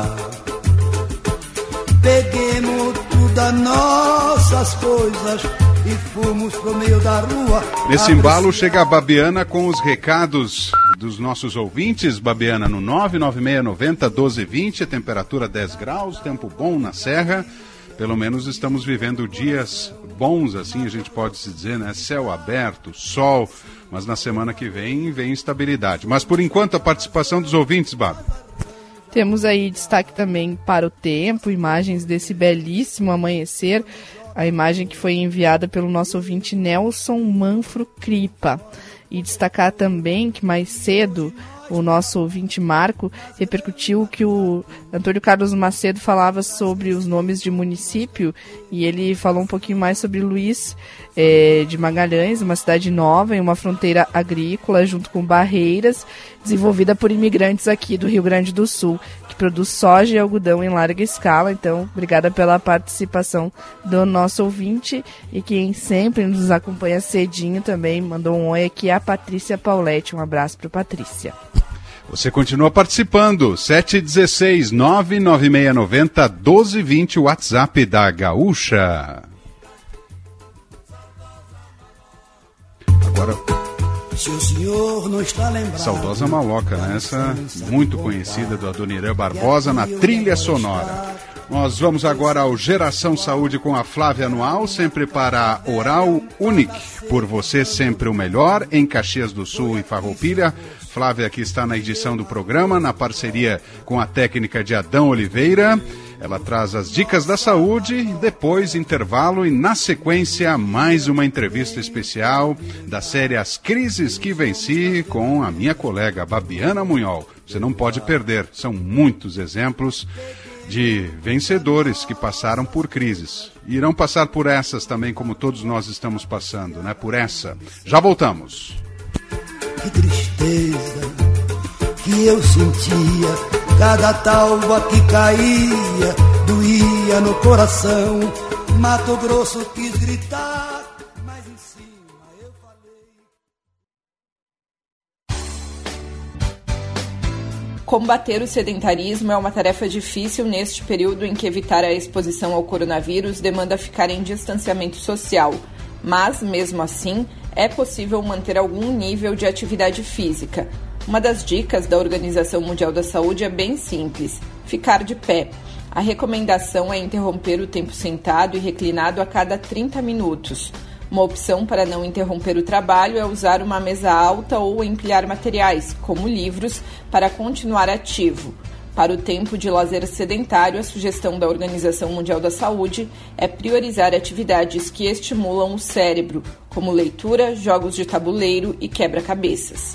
Peguemos todas nossas coisas e fomos pro meio da rua. Nesse embalo chega a Babiana com os recados dos nossos ouvintes. Babiana, no nove nove seis nove zero, um dois dois zero, temperatura dez graus, tempo bom na serra. Pelo menos estamos vivendo dias bons, assim a gente pode se dizer, né? Céu aberto, sol, mas na semana que vem vem instabilidade. Mas por enquanto a participação dos ouvintes, Babi. Temos aí destaque também para o tempo, imagens desse belíssimo amanhecer, a imagem que foi enviada pelo nosso ouvinte Nelson Manfro Cripa. E destacar também que mais cedo o nosso ouvinte Marco repercutiu que o Antônio Carlos Macedo falava sobre os nomes de município, e ele falou um pouquinho mais sobre Luiz é, de Magalhães, uma cidade nova em uma fronteira agrícola junto com Barreiras, desenvolvida por imigrantes aqui do Rio Grande do Sul, que produz soja e algodão em larga escala. Então, obrigada pela participação do nosso ouvinte, e quem sempre nos acompanha cedinho também mandou um oi aqui, a Patrícia Pauletti. Um abraço para Patrícia. Você continua participando, sete um seis, nove nove seis nove zero, um dois dois zero, o WhatsApp da Gaúcha. Agora, se o senhor não está lembrado, saudosa Maloca, né? Essa muito conhecida do Adoniran Barbosa na trilha sonora. Nós vamos agora ao Geração Saúde com a Flávia Anual, sempre para Oral Unique, por você sempre o melhor, em Caxias do Sul e Farroupilha. Flávia que está na edição do programa, na parceria com a técnica de Adão Oliveira. Ela traz as dicas da saúde, depois intervalo e na sequência mais uma entrevista especial da série As Crises que Venci com a minha colega Babiana Munhol. Você não pode perder, são muitos exemplos de vencedores que passaram por crises. Irão passar por essas também, como todos nós estamos passando, né? Por essa. Já voltamos. Que tristeza que eu sentia, cada talva que caía, doía no coração. Mato Grosso quis gritar, mas em cima eu falei. Combater o sedentarismo é uma tarefa difícil neste período em que evitar a exposição ao coronavírus demanda ficar em distanciamento social. Mas, mesmo assim, é possível manter algum nível de atividade física. Uma das dicas da Organização Mundial da Saúde é bem simples: ficar de pé. A recomendação é interromper o tempo sentado e reclinado a cada trinta minutos. Uma opção para não interromper o trabalho é usar uma mesa alta ou empilhar materiais, como livros, para continuar ativo. Para o tempo de lazer sedentário, a sugestão da Organização Mundial da Saúde é priorizar atividades que estimulam o cérebro, como leitura, jogos de tabuleiro e quebra-cabeças.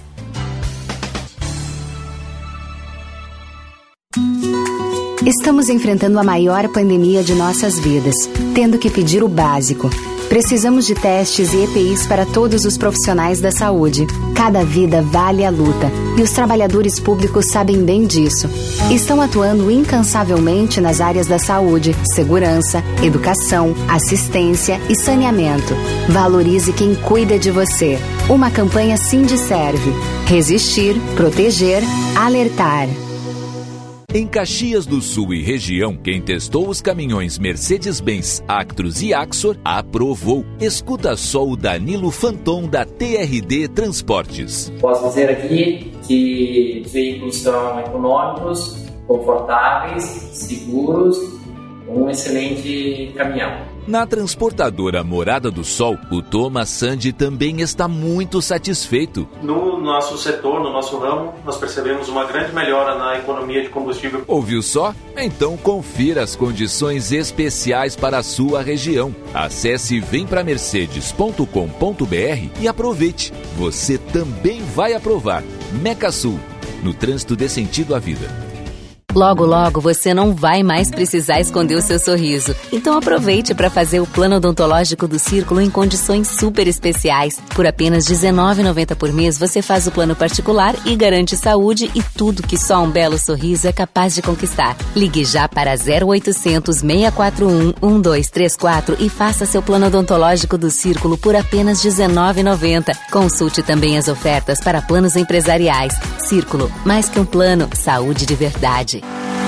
Estamos enfrentando a maior pandemia de nossas vidas, tendo que pedir o básico. Precisamos de testes e E P Is para todos os profissionais da saúde. Cada vida vale a luta, e os trabalhadores públicos sabem bem disso. Estão atuando incansavelmente nas áreas da saúde, segurança, educação, assistência e saneamento. Valorize quem cuida de você. Uma campanha Sindiserve. Resistir, proteger, alertar. Em Caxias do Sul e região, quem testou os caminhões Mercedes-Benz, Actros e Axor aprovou. Escuta só o Danilo Fanton da T R D Transportes. Posso dizer aqui que os veículos são econômicos, confortáveis, seguros, um excelente caminhão. Na transportadora Morada do Sol, o Thomas Sandi também está muito satisfeito. No nosso setor, no nosso ramo, nós percebemos uma grande melhora na economia de combustível. Ouviu só? Então confira as condições especiais para a sua região. Acesse vem pra mercedes ponto com ponto b r e aproveite. Você também vai aprovar. Mecasul, no trânsito dê sentido à vida. Logo, logo, você não vai mais precisar esconder o seu sorriso. Então aproveite para fazer o plano odontológico do Círculo em condições super especiais. Por apenas dezenove reais e noventa centavos por mês, você faz o plano particular e garante saúde e tudo que só um belo sorriso é capaz de conquistar. Ligue já para zero oitocentos, seis quatro um, um dois três quatro e faça seu plano odontológico do Círculo por apenas dezenove reais e noventa centavos. Consulte também as ofertas para planos empresariais. Círculo, mais que um plano, saúde de verdade.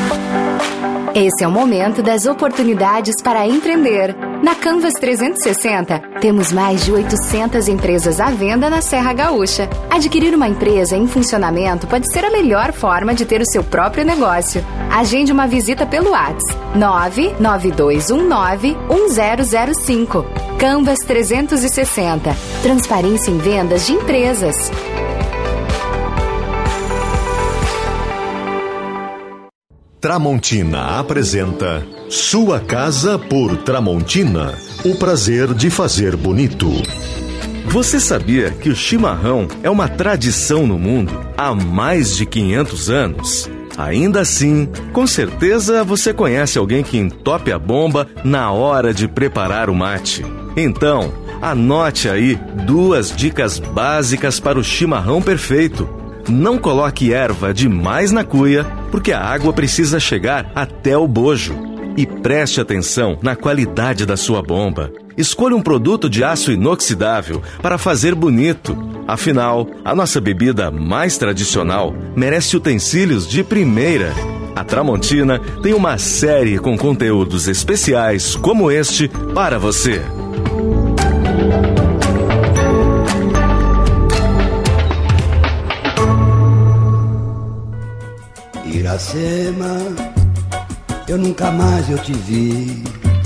Esse é o momento das oportunidades para empreender. Na Canvas trezentos e sessenta, temos mais de oitocentas empresas à venda na Serra Gaúcha. Adquirir uma empresa em funcionamento pode ser a melhor forma de ter o seu próprio negócio. Agende uma visita pelo WhatsApp nove nove dois um nove um zero zero cinco. Canvas trezentos e sessenta. Transparência em vendas de empresas. Tramontina apresenta Sua Casa por Tramontina. O prazer de fazer bonito. Você sabia que o chimarrão é uma tradição no mundo há mais de quinhentos anos? Ainda assim, com certeza você conhece alguém que entope a bomba na hora de preparar o mate. Então, anote aí duas dicas básicas para o chimarrão perfeito. Não coloque erva demais na cuia, porque a água precisa chegar até o bojo. E preste atenção na qualidade da sua bomba. Escolha um produto de aço inoxidável para fazer bonito. Afinal, a nossa bebida mais tradicional merece utensílios de primeira. A Tramontina tem uma série com conteúdos especiais como este para você. Iracema, eu nunca mais eu te vi.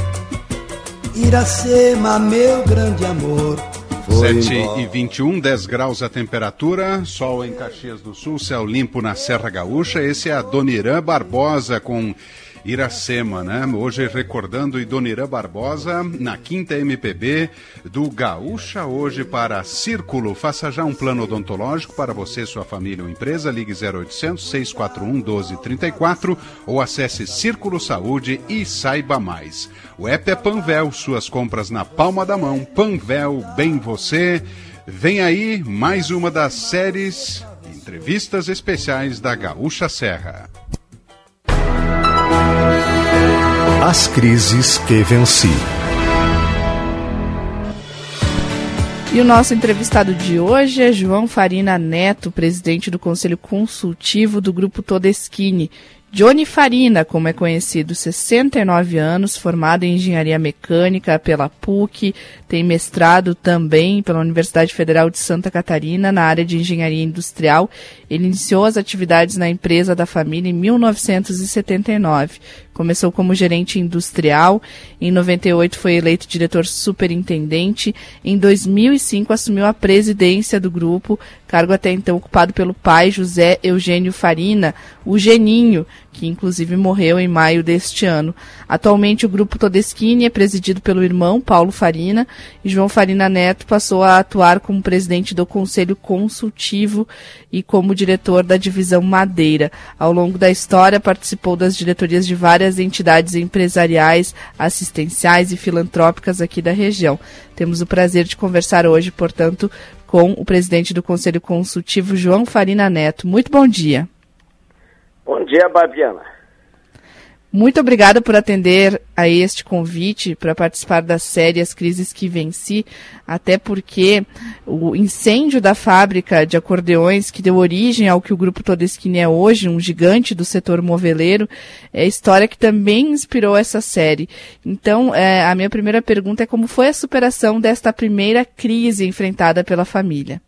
Iracema, meu grande amor. sete e vinte e um, dez graus a temperatura, sol em Caxias do Sul, céu limpo na Serra Gaúcha. Esse é a Dona Irã Barbosa com Iracema, né? Hoje recordando Dona Irã Barbosa na quinta M P B do Gaúcha Hoje para Círculo. Faça já um plano odontológico para você, sua família ou empresa. Ligue zero oitocentos, seis quatro um, um dois três quatro ou acesse Círculo Saúde e saiba mais. O app é Panvel, suas compras na palma da mão. Panvel, bem você. Vem aí mais uma das séries Entrevistas Especiais da Gaúcha Serra. As crises que venci. E o nosso entrevistado de hoje é João Farina Neto, presidente do Conselho Consultivo do Grupo Todeschini. Johnny Farina, como é conhecido, sessenta e nove anos, formado em Engenharia Mecânica pela P U C, tem mestrado também pela Universidade Federal de Santa Catarina na área de Engenharia Industrial. Ele iniciou as atividades na empresa da família em mil novecentos e setenta e nove. Começou como gerente industrial, em noventa e oito foi eleito diretor superintendente, em dois mil e cinco assumiu a presidência do grupo, cargo até então ocupado pelo pai José Eugênio Farina, o Geninho, que inclusive morreu em maio deste ano. Atualmente o Grupo Todeschini é presidido pelo irmão Paulo Farina e João Farina Neto passou a atuar como presidente do Conselho Consultivo e como diretor da divisão Madeira. Ao longo da história participou das diretorias de várias entidades empresariais, assistenciais e filantrópicas aqui da região. Temos o prazer de conversar hoje, portanto, com o presidente do Conselho Consultivo, João Farina Neto. Muito bom dia. Bom dia, Babiana. Muito obrigada por atender a este convite para participar da série As Crises que Venci, até porque o incêndio da fábrica de acordeões que deu origem ao que o Grupo Todeschini é hoje, um gigante do setor moveleiro, é a história que também inspirou essa série. Então, é, a minha primeira pergunta é como foi a superação desta primeira crise enfrentada pela família?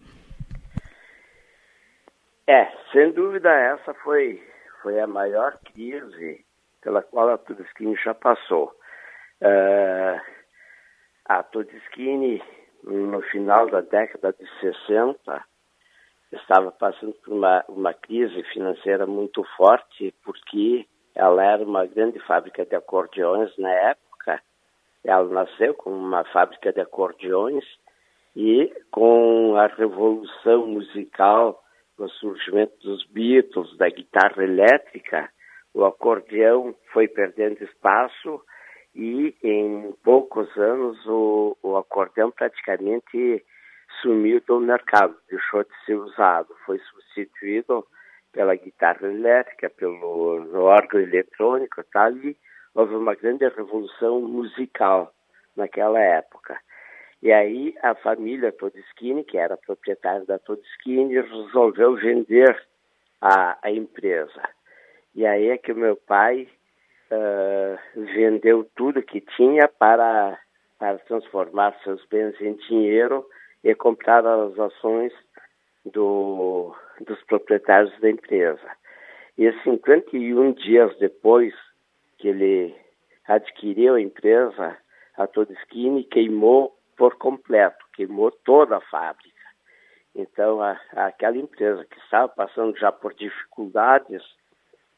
É, sem dúvida essa foi, foi a maior crise pela qual a Todeschini já passou. Uh, a Todeschini, no final da década de sessenta, estava passando por uma, uma crise financeira muito forte, porque ela era uma grande fábrica de acordeões na época. Ela nasceu como uma fábrica de acordeões e com a revolução musical, o surgimento dos Beatles, da guitarra elétrica, o acordeão foi perdendo espaço e em poucos anos o, o acordeão praticamente sumiu do mercado, deixou de ser usado, foi substituído pela guitarra elétrica, pelo órgão eletrônico, tá? E houve uma grande revolução musical naquela época. E aí a família Todeschini, que era proprietária da Todeschini, resolveu vender a, a empresa. E aí é que o meu pai uh, vendeu tudo que tinha para, para transformar seus bens em dinheiro e comprar as ações do, dos proprietários da empresa. E cinquenta e um dias depois que ele adquiriu a empresa, a Todeschini queimou por completo, queimou toda a fábrica. Então, a, aquela empresa que estava passando já por dificuldades,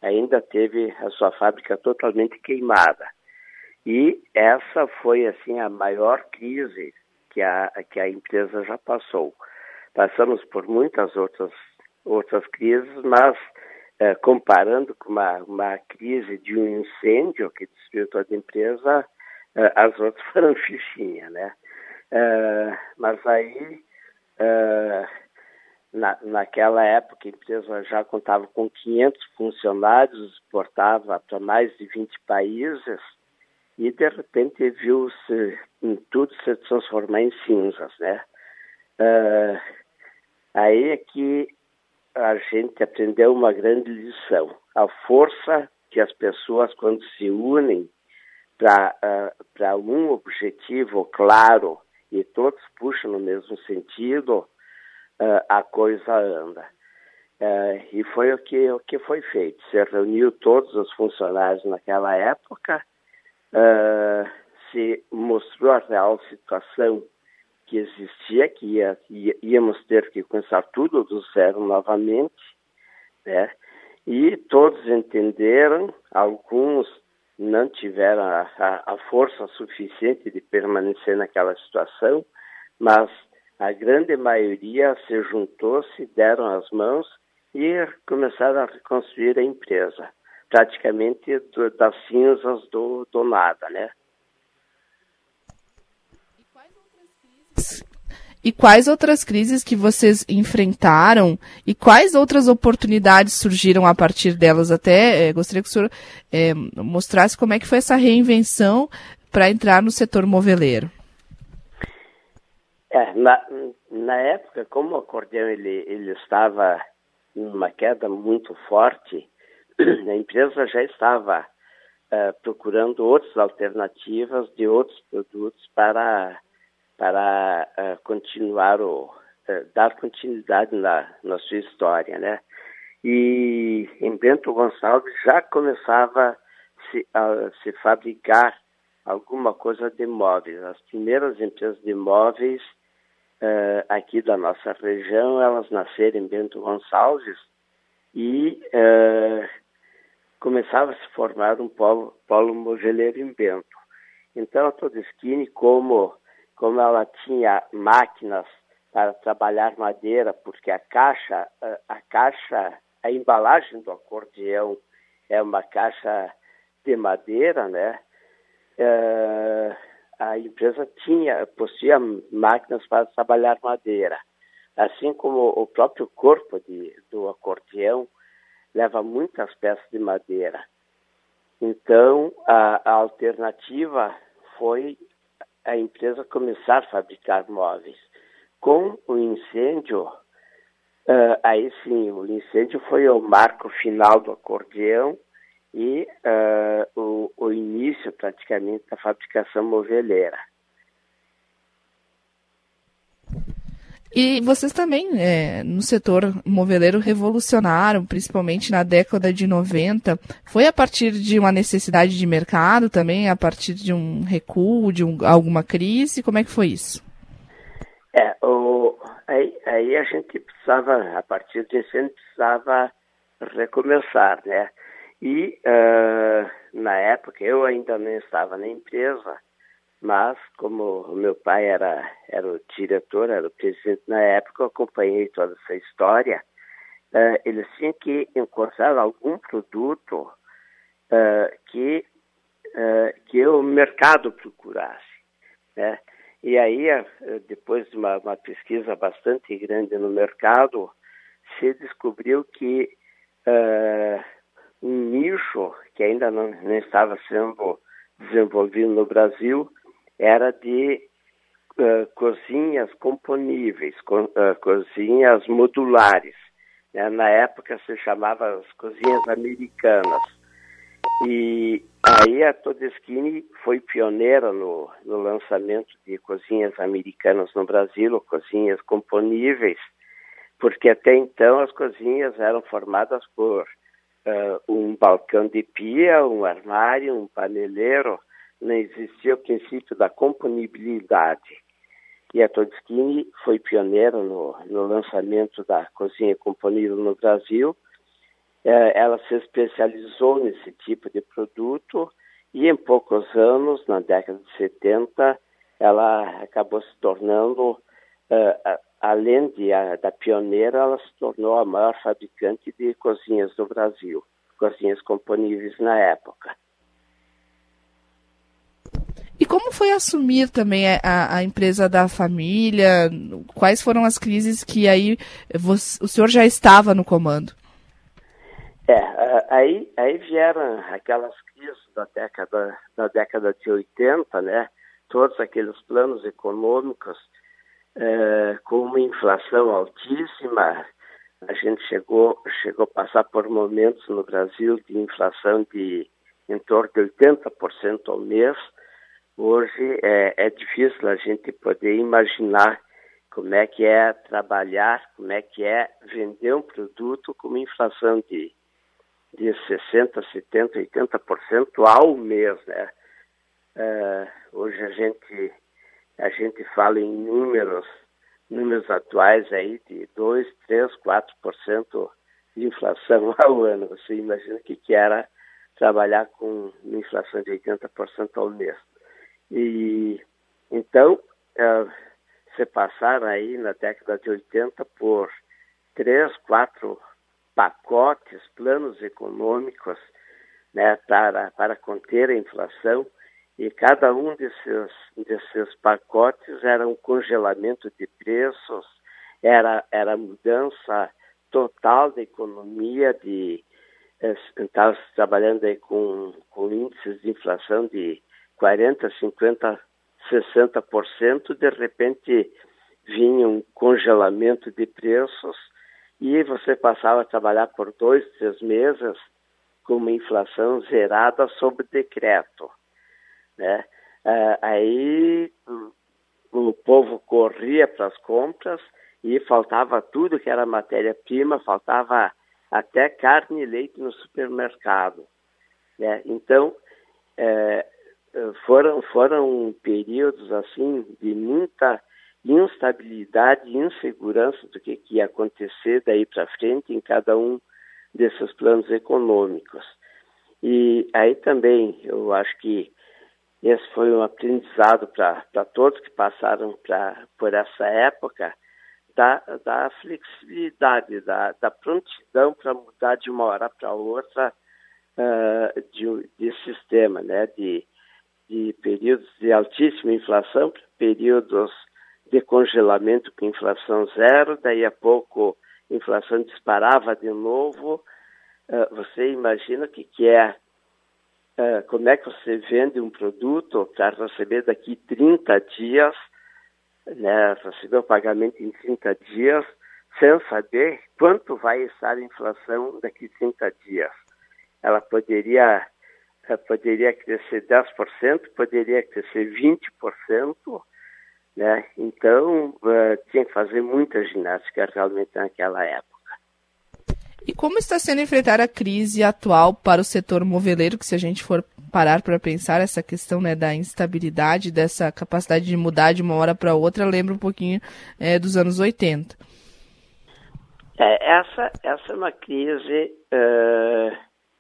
ainda teve a sua fábrica totalmente queimada. E essa foi, assim, a maior crise que a, que a empresa já passou. Passamos por muitas outras, outras crises, mas eh, comparando com uma, uma crise de um incêndio que destruiu toda a empresa, eh, as outras foram fichinha, né? Eh, mas aí, eh, na, naquela época, a empresa já contava com quinhentos funcionários, exportava para mais de vinte países, e de repente viu-se tudo se transformar em cinzas, né? Uh, aí é que a gente aprendeu uma grande lição. A força que as pessoas, quando se unem para uh, para um objetivo claro e todos puxam no mesmo sentido, uh, a coisa anda. Uh, e foi o que, o que foi feito. Se reuniu todos os funcionários naquela época, Uh, se mostrou a real situação que existia, que ia, ia, íamos ter que começar tudo do zero novamente, né? E todos entenderam, alguns não tiveram a, a, a força suficiente de permanecer naquela situação, mas a grande maioria se juntou, se deram as mãos e começaram a reconstruir a empresa. Praticamente do, das cinzas do, do nada, né? E quais outras crises que vocês enfrentaram e quais outras oportunidades surgiram a partir delas? Até é, gostaria que o senhor é, mostrasse como é que foi essa reinvenção para entrar no setor moveleiro. É, na, na época, como o acordeão ele, ele estava em uma queda muito forte, a empresa já estava uh, procurando outras alternativas de outros produtos para, para uh, continuar o, uh, dar continuidade na, na sua história, né? E em Bento Gonçalves já começava a se, a se fabricar alguma coisa de móveis. As primeiras empresas de móveis uh, aqui da nossa região, elas nasceram em Bento Gonçalves e uh, começava a se formar um polo, polo moveleiro em Bento. Então, a Todeschini, como, como ela tinha máquinas para trabalhar madeira, porque a caixa, a, a caixa, a embalagem do acordeão é uma caixa de madeira, né? É, a empresa tinha, possuía máquinas para trabalhar madeira. Assim como o próprio corpo de, do acordeão leva muitas peças de madeira. Então, a, a alternativa foi a empresa começar a fabricar móveis. Com o incêndio, uh, aí sim, o incêndio foi o marco final do acordeão e uh, o, o início, praticamente, da fabricação moveleira. E vocês também, é, no setor moveleiro, revolucionaram, principalmente na década de noventa. Foi a partir de uma necessidade de mercado também, a partir de um recuo, de um, alguma crise? Como é que foi isso? É, o, aí, aí a gente precisava, a partir de incêndio, precisava recomeçar, né? E uh, na época eu ainda não estava na empresa, mas como o meu pai era, era o diretor, era o presidente na época, eu acompanhei toda essa história. Uh, eles tinham que encontrar algum produto uh, que, uh, que o mercado procurasse, né? E aí, depois de uma, uma pesquisa bastante grande no mercado, se descobriu que uh, um nicho que ainda não, não estava sendo desenvolvido no Brasil era de uh, cozinhas componíveis, co, uh, cozinhas modulares. Né? Na época se chamava as cozinhas americanas. E aí a Todeschini foi pioneira no, no lançamento de cozinhas americanas no Brasil, ou cozinhas componíveis, porque até então as cozinhas eram formadas por uh, um balcão de pia, um armário, um paneleiro. Não existia o princípio da componibilidade. E a Todeschini foi pioneira no, no lançamento da cozinha componível no Brasil. é, ela se especializou nesse tipo de produto e em poucos anos, na década de setenta, ela acabou se tornando, uh, além de a, da pioneira, ela se tornou a maior fabricante de cozinhas do Brasil, cozinhas componíveis na época. E como foi assumir também a, a empresa da família? Quais foram as crises que aí você, o senhor já estava no comando? É, aí, aí vieram aquelas crises da década, da década de oitenta, né? Todos aqueles planos econômicos é, com uma inflação altíssima. A gente chegou, chegou a passar por momentos no Brasil de inflação de em torno de oitenta por cento ao mês. Hoje é, é difícil a gente poder imaginar como é que é trabalhar, como é que é vender um produto com uma inflação de, de sessenta por cento, setenta por cento, oitenta por cento ao mês, né? Uh, hoje a gente, a gente fala em números, números atuais aí de dois, três, quatro por cento de inflação ao ano. Você imagina o que, que era trabalhar com uma inflação de oitenta por cento ao mês. E então, uh, se passaram aí na década de oitenta por três, quatro pacotes, planos econômicos, né, para, para conter a inflação, e cada um desses, desses pacotes era um congelamento de preços, era, era mudança total da economia, de estava trabalhando aí com, com índices de inflação de quarenta, cinquenta, sessenta por cento, de repente vinha um congelamento de preços e você passava a trabalhar por dois, três meses com uma inflação zerada sob decreto, né? Ah, aí o povo corria para as compras e faltava tudo que era matéria-prima, faltava até carne e leite no supermercado, né? Então, é, foram, foram períodos assim de muita instabilidade e insegurança do que, que ia acontecer daí para frente em cada um desses planos econômicos. E aí também eu acho que esse foi um aprendizado para todos que passaram pra, por essa época, da, da flexibilidade, da, da prontidão para mudar de uma hora para outra uh, de, de sistema, né? de, de períodos de altíssima inflação para períodos de congelamento com inflação zero, daí a pouco a inflação disparava de novo. Uh, você imagina o que, que é, uh, como é que você vende um produto para receber daqui trinta dias, né, receber o pagamento em trinta dias, sem saber quanto vai estar a inflação daqui trinta dias. Ela poderia, ela poderia crescer dez por cento, poderia crescer vinte por cento, né? Então, uh, tinha que fazer muita ginástica realmente naquela época. E como está sendo enfrentar a crise atual para o setor moveleiro, que se a gente for parar para pensar essa questão, né, da instabilidade, dessa capacidade de mudar de uma hora para outra, lembra um pouquinho é, dos anos oitenta. É, essa, essa é uma crise uh,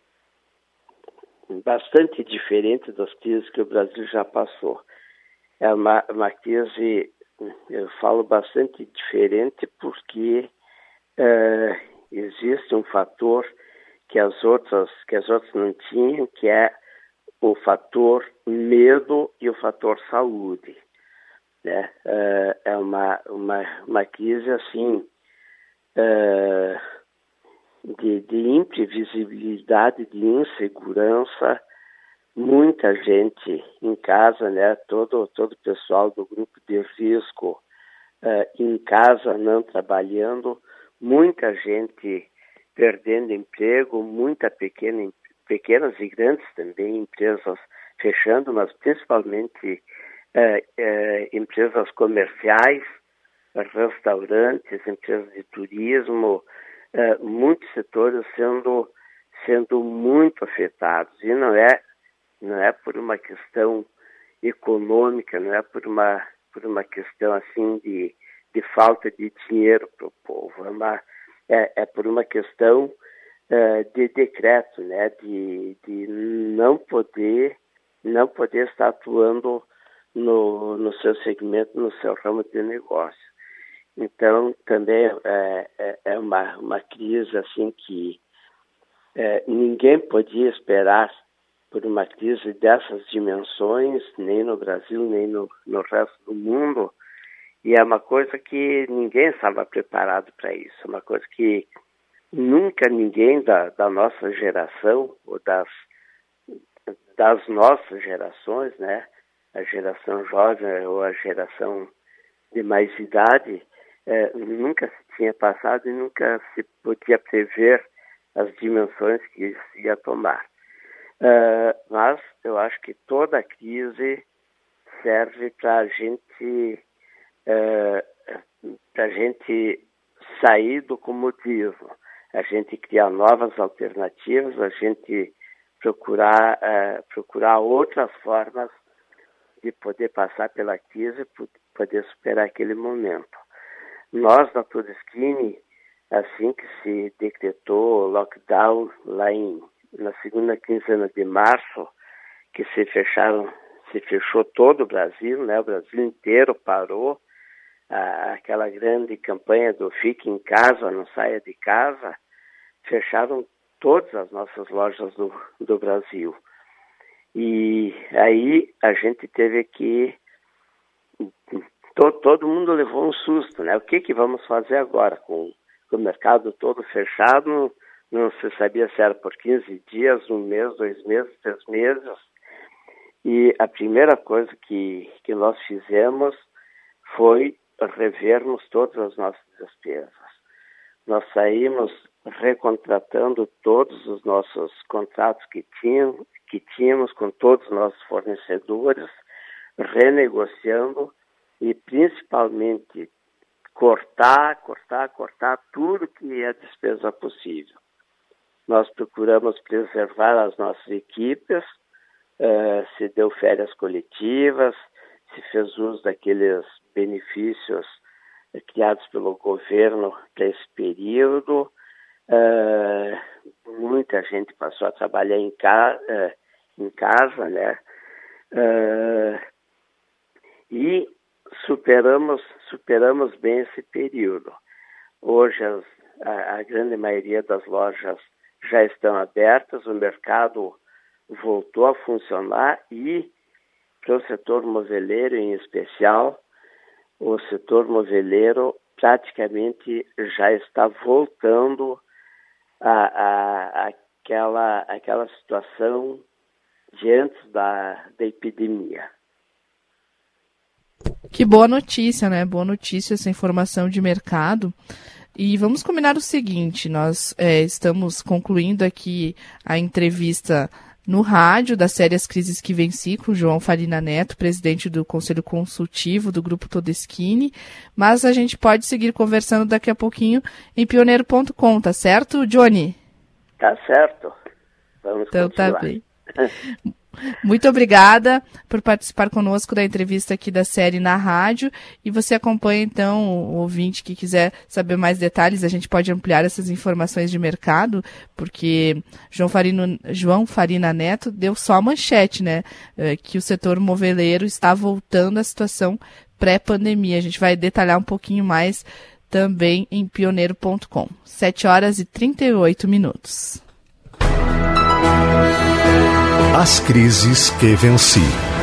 bastante diferente das crises que o Brasil já passou. É uma, uma crise, eu falo bastante diferente porque uh, existe um fator que as outras, que as outras não tinham, que é o fator medo e o fator saúde, né? Uh, é uma, uma, uma crise assim uh, de, de imprevisibilidade, de insegurança. Muita gente em casa, né? Todo todo o pessoal do grupo de risco uh, em casa, não trabalhando, muita gente perdendo emprego, muita pequena, pequenas e grandes também empresas fechando, mas principalmente uh, uh, empresas comerciais, restaurantes, empresas de turismo, uh, muitos setores sendo sendo muito afetados. E não é não é por uma questão econômica, não é por uma, por uma questão assim de, de falta de dinheiro para o povo, é, uma, é, é por uma questão uh, de decreto, né, de, de não poder, não poder estar atuando no, no seu segmento, no seu ramo de negócio. Então, também é, é, é uma, uma crise assim que é, ninguém podia esperar por uma crise dessas dimensões, nem no Brasil, nem no, no resto do mundo. E é uma coisa que ninguém estava preparado para isso. É uma coisa que nunca ninguém da, da nossa geração, ou das, das nossas gerações, né? A geração jovem ou a geração de mais idade, é, nunca se tinha passado e nunca se podia prever as dimensões que isso ia tomar. Uh, mas eu acho que toda crise serve para a gente, uh, para a gente sair do comodismo, a gente criar novas alternativas, a gente procurar, uh, procurar outras formas de poder passar pela crise e poder superar aquele momento. Nós, da Todeskine, assim que se decretou o lockdown lá em, na segunda quinzena de março, que se fecharam, se fechou todo o Brasil, né? O Brasil inteiro parou, ah, aquela grande campanha do Fique em Casa, não saia de casa, fecharam todas as nossas lojas do, do Brasil. E aí a gente teve que... To, todo mundo levou um susto, né? O que que vamos fazer agora? Com, com o mercado todo fechado, não, não se sabia se era por quinze dias, um mês, dois meses, três meses. E a primeira coisa que, que nós fizemos foi revermos todas as nossas despesas. Nós saímos recontratando todos os nossos contratos que tínhamos, que tínhamos com todos os nossos fornecedores, renegociando e principalmente cortar, cortar, cortar tudo que é despesa possível. Nós procuramos preservar as nossas equipes, uh, se deu férias coletivas, se fez uso daqueles benefícios uh, criados pelo governo para esse período. Uh, muita gente passou a trabalhar em, ca uh, em casa, né? Uh, e superamos, superamos bem esse período. Hoje as, a, a grande maioria das lojas já estão abertas, o mercado voltou a funcionar e para o setor moveleiro em especial, o setor moveleiro praticamente já está voltando a, a, a aquela, aquela situação de antes da, da epidemia. Que boa notícia, né? Boa notícia essa informação de mercado. E vamos combinar o seguinte, nós é, estamos concluindo aqui a entrevista no rádio da série As Crises que Venci, com o João Farina Neto, presidente do Conselho Consultivo do Grupo Todeskine, mas a gente pode seguir conversando daqui a pouquinho em pioneiro ponto com, tá certo, Johnny? Tá certo. Vamos então continuar. Tá bem. Muito obrigada por participar conosco da entrevista aqui da série na rádio, e você acompanha então o ouvinte que quiser saber mais detalhes, a gente pode ampliar essas informações de mercado, porque João Farina, João Farina Neto deu só a manchete, né, que o setor moveleiro está voltando à situação pré-pandemia. A gente vai detalhar um pouquinho mais também em pioneiro ponto com. sete horas e trinta e oito minutos. As crises que venci.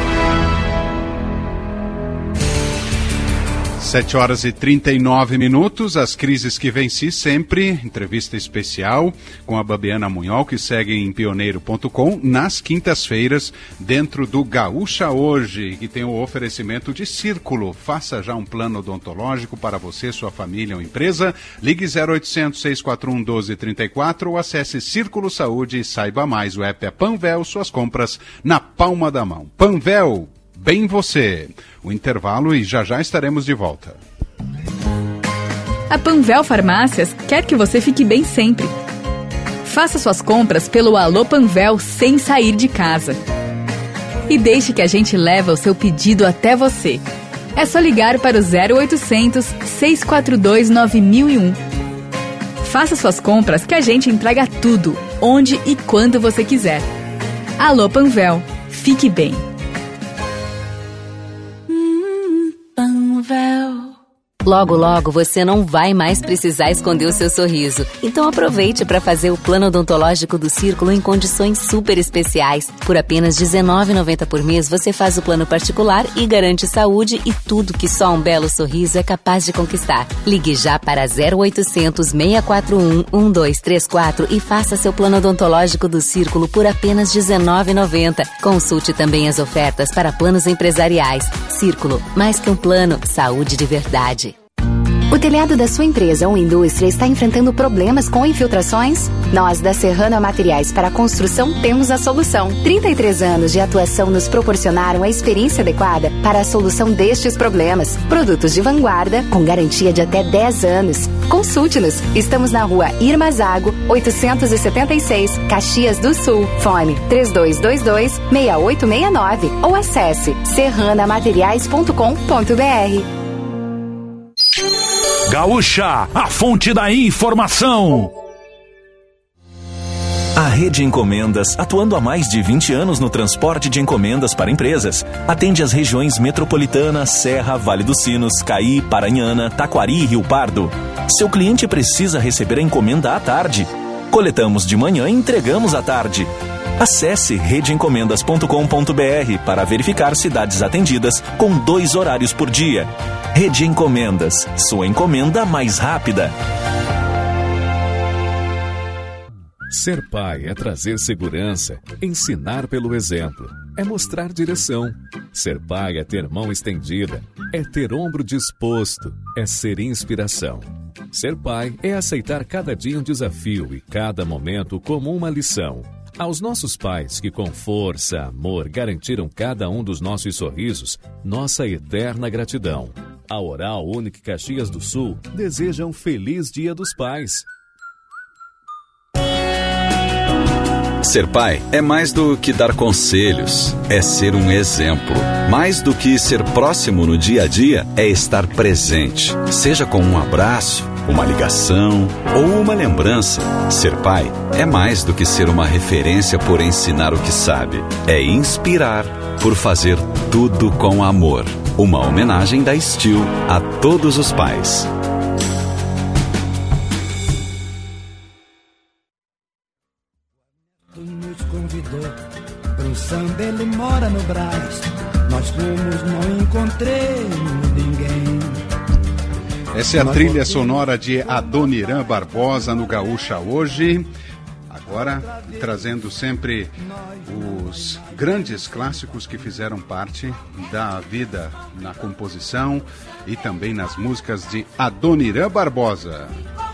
sete horas e trinta e nove minutos, as crises que venci sempre, entrevista especial com a Babiana Munhol, que segue em pioneiro ponto com, nas quintas-feiras, dentro do Gaúcha Hoje, que tem o oferecimento de Círculo. Faça já um plano odontológico para você, sua família ou empresa. Ligue zero oitocentos, seis quatro um, um dois três quatro ou acesse Círculo Saúde e saiba mais. O app é Panvel, suas compras na palma da mão. Panvel, bem você. O intervalo e já já estaremos de volta. A Panvel Farmácias quer que você fique bem sempre. Faça suas compras pelo Alô Panvel sem sair de casa. E deixe que a gente leve o seu pedido até você. É só ligar para o zero oitocentos, seis quatro dois, nove mil e um. Faça suas compras que a gente entrega tudo, onde e quando você quiser. Alô Panvel, fique bem. Hum, Panvel. Logo, logo, você não vai mais precisar esconder o seu sorriso. Então aproveite para fazer o plano odontológico do Círculo em condições super especiais. Por apenas dezenove reais e noventa centavos por mês, você faz o plano particular e garante saúde e tudo que só um belo sorriso é capaz de conquistar. Ligue já para zero oitocentos, seis quatro um, um dois três quatro e faça seu plano odontológico do Círculo por apenas dezenove reais e noventa centavos. Consulte também as ofertas para planos empresariais. Círculo, mais que um plano, saúde de verdade. O telhado da sua empresa ou indústria está enfrentando problemas com infiltrações? Nós, da Serrana Materiais para Construção, temos a solução. trinta e três anos de atuação nos proporcionaram a experiência adequada para a solução destes problemas. Produtos de vanguarda, com garantia de até dez anos. Consulte-nos. Estamos na rua Irma Zago, oitocentos e setenta e seis, Caxias do Sul. Fone três dois dois dois, seis oito seis nove ou acesse serrana materiais ponto com ponto b r. Gaúcha, a fonte da informação. A Rede Encomendas, atuando há mais de vinte anos no transporte de encomendas para empresas, atende as regiões metropolitana, Serra, Vale dos Sinos, Caí, Paranhana, Taquari e Rio Pardo. Seu cliente precisa receber a encomenda à tarde. Coletamos de manhã e entregamos à tarde. Acesse rede encomendas ponto com ponto b r para verificar cidades atendidas com dois horários por dia. Rede Encomendas, sua encomenda mais rápida. Ser pai é trazer segurança, ensinar pelo exemplo, é mostrar direção. Ser pai é ter mão estendida, é ter ombro disposto, é ser inspiração. Ser pai é aceitar cada dia um desafio e cada momento como uma lição. Aos nossos pais que com força, amor, garantiram cada um dos nossos sorrisos, nossa eterna gratidão. A Oral Unique Caxias do Sul deseja um feliz Dia dos Pais. Ser pai é mais do que dar conselhos, é ser um exemplo. Mais do que ser próximo no dia a dia, é estar presente. Seja com um abraço, uma ligação ou uma lembrança. Ser pai é mais do que ser uma referência por ensinar o que sabe. É inspirar por fazer tudo com amor. Uma homenagem da Steel a todos os pais. Nos convidou para um samba, ele mora no Brás. Nós fomos, não encontremos ninguém. Essa é a trilha sonora de Adoniran Barbosa no Gaúcha hoje. Agora, trazendo sempre os grandes clássicos que fizeram parte da vida na composição e também nas músicas de Adoniran Barbosa.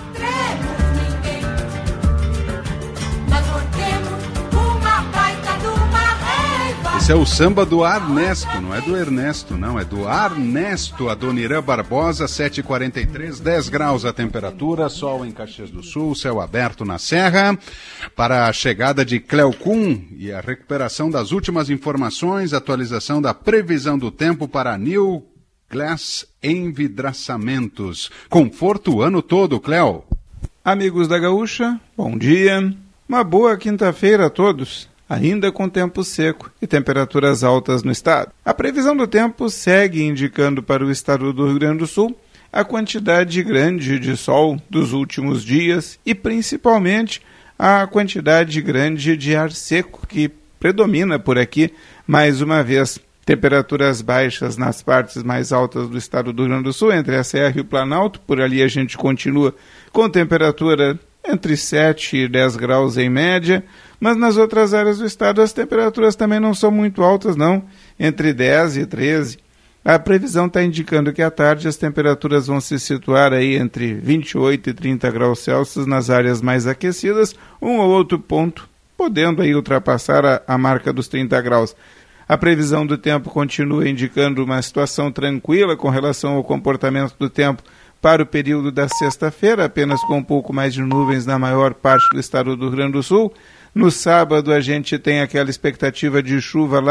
Esse é o samba do Arnesto, não é do Ernesto, não, é do Arnesto. Adoniran Barbosa, sete e quarenta e três, dez graus a temperatura, sol em Caxias do Sul, céu aberto na Serra. Para a chegada de Cleocum e a recuperação das últimas informações, atualização da previsão do tempo para New Glass Envidraçamentos. Conforto o ano todo, Cleo. Amigos da Gaúcha, bom dia. Uma boa quinta-feira a todos. Ainda com tempo seco e temperaturas altas no estado. A previsão do tempo segue indicando para o estado do Rio Grande do Sul a quantidade grande de sol dos últimos dias e principalmente a quantidade grande de ar seco que predomina por aqui mais uma vez. Temperaturas baixas nas partes mais altas do estado do Rio Grande do Sul, entre a Serra e o Planalto. Por ali a gente continua com temperatura entre sete e dez graus em média, mas nas outras áreas do estado as temperaturas também não são muito altas não, entre dez e treze. A previsão está indicando que à tarde as temperaturas vão se situar aí entre vinte e oito e trinta graus Celsius nas áreas mais aquecidas, um ou outro ponto podendo aí ultrapassar a, a marca dos trinta graus. A previsão do tempo continua indicando uma situação tranquila com relação ao comportamento do tempo para o período da sexta-feira, apenas com um pouco mais de nuvens na maior parte do estado do Rio Grande do Sul. No sábado a gente tem aquela expectativa de chuva lá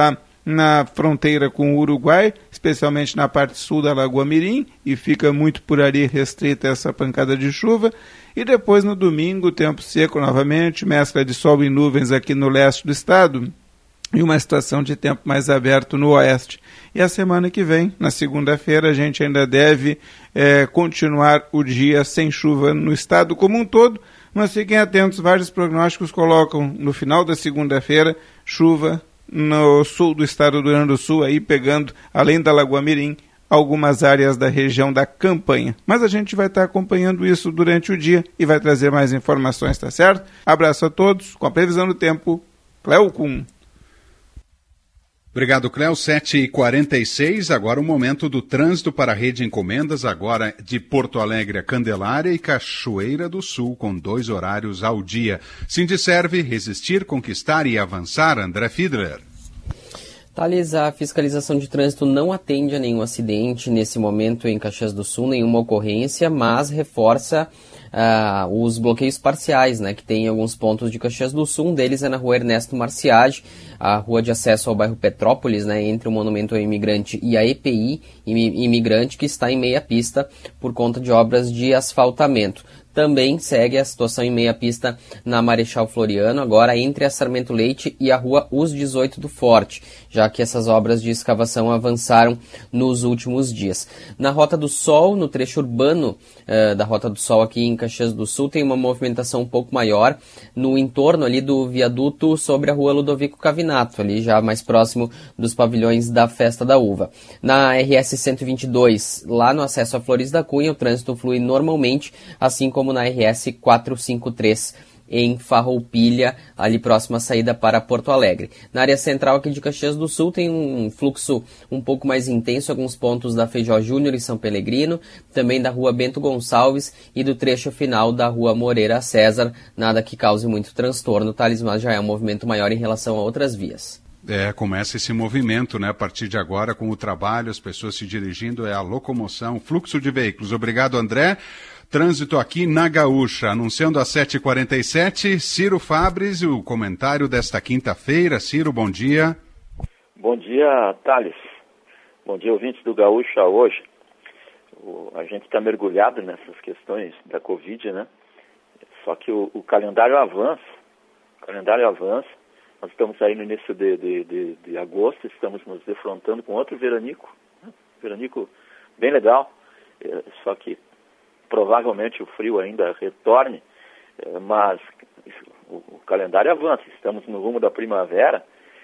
na fronteira com o Uruguai, especialmente na parte sul da Lagoa Mirim, e fica muito por ali restrita essa pancada de chuva. E depois no domingo, tempo seco novamente, mescla de sol e nuvens aqui no leste do estado e uma situação de tempo mais aberto no oeste. E a semana que vem, na segunda-feira, a gente ainda deve é, continuar o dia sem chuva no estado como um todo, mas fiquem atentos, vários prognósticos colocam no final da segunda-feira chuva no sul do estado do Rio Grande do Sul, aí pegando, além da Lagoa Mirim, algumas áreas da região da Campanha. Mas a gente vai estar acompanhando isso durante o dia e vai trazer mais informações, tá certo? Abraço a todos, com a previsão do tempo, Cléo Kuhn. Obrigado, Cléo. sete e quarenta e seis, agora o momento do trânsito para a rede Encomendas, agora de Porto Alegre a Candelária e Cachoeira do Sul, com dois horários ao dia. Sindiserve, resistir, conquistar e avançar. André Fiedler. Thales, a fiscalização de trânsito não atende a nenhum acidente nesse momento em Caxias do Sul, nenhuma ocorrência, mas reforça uh, os bloqueios parciais, né, que tem em alguns pontos de Caxias do Sul. Um deles é na rua Ernesto Marciage, a rua de acesso ao bairro Petrópolis, né, entre o Monumento ao Imigrante e a E P I Imigrante, que está em meia pista por conta de obras de asfaltamento. Também segue a situação em meia pista na Marechal Floriano, agora entre a Sarmento Leite e a rua Us dezoito do Forte, já que essas obras de escavação avançaram nos últimos dias. Na Rota do Sol, no trecho urbano uh, da Rota do Sol aqui em Caxias do Sul, tem uma movimentação um pouco maior no entorno ali do viaduto sobre a rua Ludovico Cavinato, ali já mais próximo dos pavilhões da Festa da Uva. Na R S cento e vinte e dois, lá no acesso a Flores da Cunha, o trânsito flui normalmente, assim como na R S quatrocentos e cinquenta e três em Farroupilha, ali próxima à saída para Porto Alegre. Na área central aqui de Caxias do Sul tem um fluxo um pouco mais intenso, alguns pontos da Feijó Júnior e São Pelegrino, também da rua Bento Gonçalves e do trecho final da rua Moreira César, nada que cause muito transtorno, Thales, mas já é um movimento maior em relação a outras vias. É, começa esse movimento, né, a partir de agora, com o trabalho, as pessoas se dirigindo, é a locomoção, fluxo de veículos. Obrigado, André. Trânsito aqui na Gaúcha, anunciando às sete e quarenta e sete, Ciro Fabres, o comentário desta quinta-feira. Ciro, bom dia. Bom dia, Thales. Bom dia, ouvintes do Gaúcha hoje. O, a gente está mergulhado nessas questões da Covid, né? Só que o, o calendário avança, o calendário avança. Nós estamos aí no início de, de, de, de agosto, estamos nos defrontando com outro veranico, né? Veranico bem legal, é, só que provavelmente o frio ainda retorne, mas o calendário avança, estamos no rumo da primavera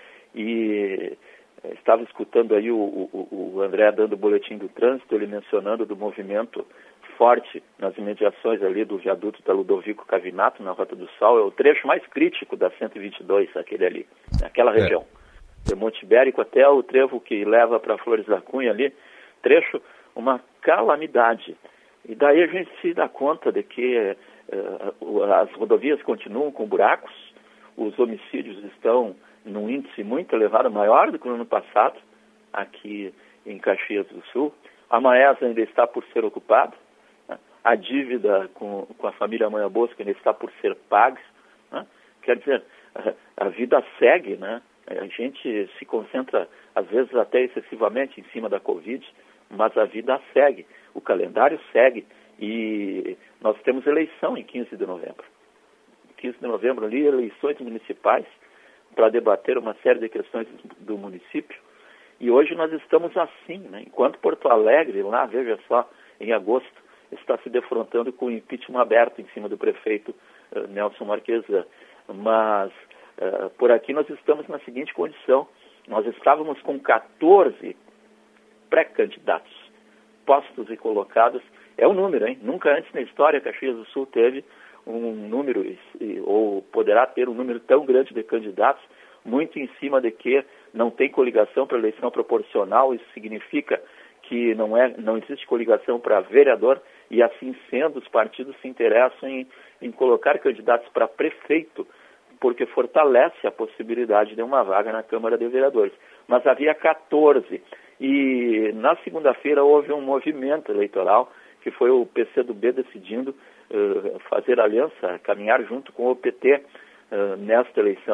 e estava escutando aí o, o, o André dando o boletim do trânsito, ele mencionando do movimento forte nas imediações ali do viaduto da Ludovico Cavinato, na Rota do Sol, é o trecho mais crítico da cento e vinte e dois, aquele ali, naquela região. É. De Monte Ibérico até o trevo que leva para Flores da Cunha ali, trecho, uma calamidade. E daí a gente se dá conta de que uh, as rodovias continuam com buracos, os homicídios estão num índice muito elevado, maior do que no ano passado, aqui em Caxias do Sul. A Maesa ainda está por ser ocupada, né? A dívida com, com a família Manha Bosco ainda está por ser paga, né? Quer dizer, a, a vida segue, né? A gente se concentra, às vezes até excessivamente, em cima da Covid, mas a vida segue. O calendário segue e nós temos eleição em quinze de novembro. quinze de novembro ali, eleições municipais para debater uma série de questões do município. E hoje nós estamos assim, né? Enquanto Porto Alegre, lá, veja só, em agosto, está se defrontando com o impeachment aberto em cima do prefeito uh, Nelson Marquesan. Mas uh, por aqui nós estamos na seguinte condição. Nós estávamos com quatorze pré-candidatos postos e colocados. É um número, hein? Nunca antes na história Caxias do Sul teve um número, ou poderá ter um número tão grande de candidatos, muito em cima de que não tem coligação para eleição proporcional. Isso significa que não, é, não existe coligação para vereador, e assim sendo, os partidos se interessam em, em colocar candidatos para prefeito, porque fortalece a possibilidade de uma vaga na Câmara de Vereadores. Mas havia quatorze. E na segunda-feira houve um movimento eleitoral, que foi o P C do B decidindo uh, fazer aliança, caminhar junto com o P T uh, nesta eleição,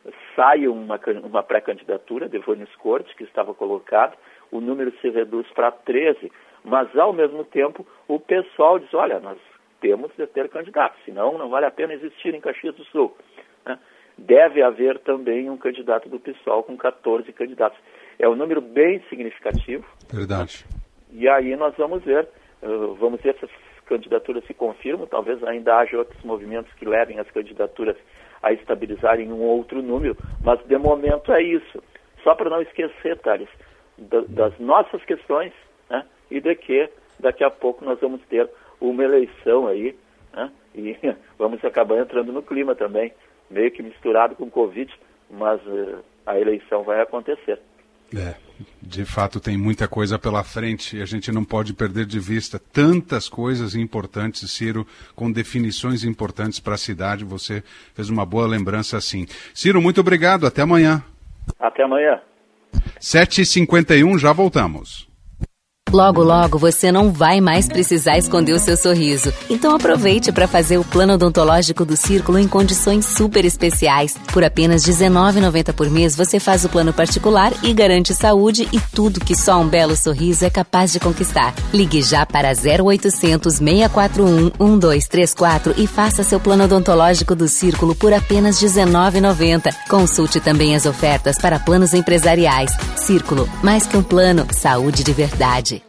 sai uma, uma pré-candidatura, Devônio Corte, que estava colocado, o número se reduz para treze, mas ao mesmo tempo o pessoal diz, olha, nós temos de ter candidatos, senão não vale a pena existir em Caxias do Sul. Né? Deve haver também um candidato do PSOL com catorze candidatos. É um número bem significativo. Verdade. E aí nós vamos ver, uh, vamos ver se as candidaturas se confirmam, talvez ainda haja outros movimentos que levem as candidaturas a estabilizarem um outro número, mas de momento é isso. Só para não esquecer, Thales, da, das nossas questões, né, e de que daqui a pouco nós vamos ter uma eleição aí, né, e vamos acabar entrando no clima também, meio que misturado com o Covid, mas uh, a eleição vai acontecer. É, de fato tem muita coisa pela frente e a gente não pode perder de vista tantas coisas importantes, Ciro, com definições importantes para a cidade. Você fez uma boa lembrança assim. Ciro, muito obrigado. Até amanhã. Até amanhã. sete e cinquenta e um, já voltamos. Logo, logo, você não vai mais precisar esconder o seu sorriso. Então aproveite para fazer o plano odontológico do Círculo em condições super especiais. Por apenas dezenove reais e noventa centavos por mês, você faz o plano particular e garante saúde e tudo que só um belo sorriso é capaz de conquistar. Ligue já para zero oitocentos, seis quatro um, um dois três quatro e faça seu plano odontológico do Círculo por apenas dezenove reais e noventa centavos. Consulte também as ofertas para planos empresariais. Círculo, mais que um plano, saúde de verdade.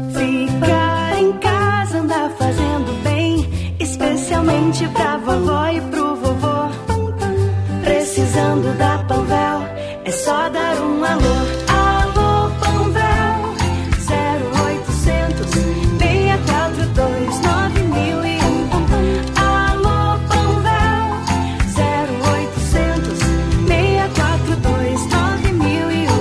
Ficar em casa anda fazendo bem, especialmente pra vovó e pro vovô. Precisando da Panvel, é só dar um alô. Alô, Panvel, zero oitocentos, seis quatro dois, nove mil e um. Alô, Panvel, zero oitocentos, seis quatro dois, nove mil e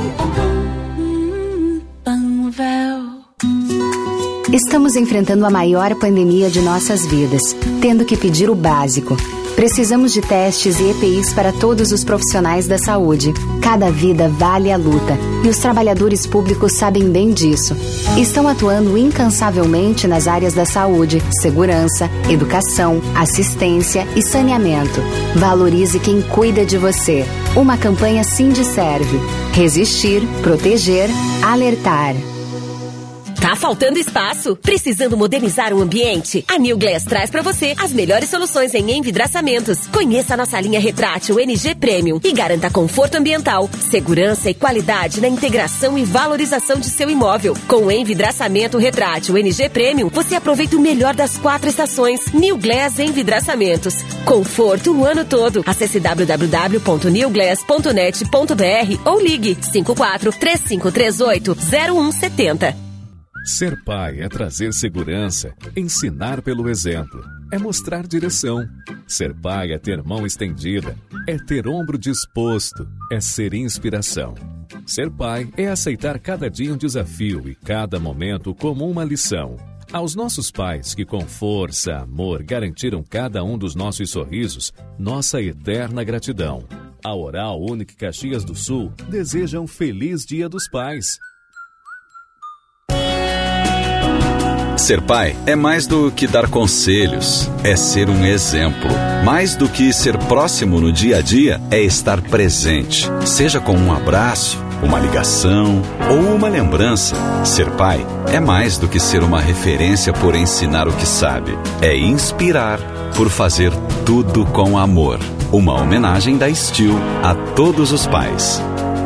um. Panvel. Estamos enfrentando a maior pandemia de nossas vidas, tendo que pedir o básico. Precisamos de testes e E P Is para todos os profissionais da saúde. Cada vida vale a luta e os trabalhadores públicos sabem bem disso. Estão atuando incansavelmente nas áreas da saúde, segurança, educação, assistência e saneamento. Valorize quem cuida de você. Uma campanha Sindiserve. Resistir, proteger, alertar. Tá faltando espaço? Precisando modernizar o ambiente? A New Glass traz pra você as melhores soluções em envidraçamentos. Conheça a nossa linha retrátil N G Premium e garanta conforto ambiental, segurança e qualidade na integração e valorização de seu imóvel. Com o envidraçamento retrátil N G Premium, você aproveita o melhor das quatro estações. New Glass Envidraçamentos. Conforto o ano todo. Acesse w w w ponto new glass ponto net ponto b r ou ligue cinco quatro três cinco três oito zero um sete zero. Ser pai é trazer segurança, ensinar pelo exemplo, é mostrar direção. Ser pai é ter mão estendida, é ter ombro disposto, é ser inspiração. Ser pai é aceitar cada dia um desafio e cada momento como uma lição. Aos nossos pais que com força, amor, garantiram cada um dos nossos sorrisos, nossa eterna gratidão. A Oral Unique Caxias do Sul deseja um feliz Dia dos Pais. Ser pai é mais do que dar conselhos, é ser um exemplo. Mais do que ser próximo no dia a dia, é estar presente. Seja com um abraço, uma ligação ou uma lembrança. Ser pai é mais do que ser uma referência por ensinar o que sabe. É inspirar por fazer tudo com amor. Uma homenagem da Steel a todos os pais.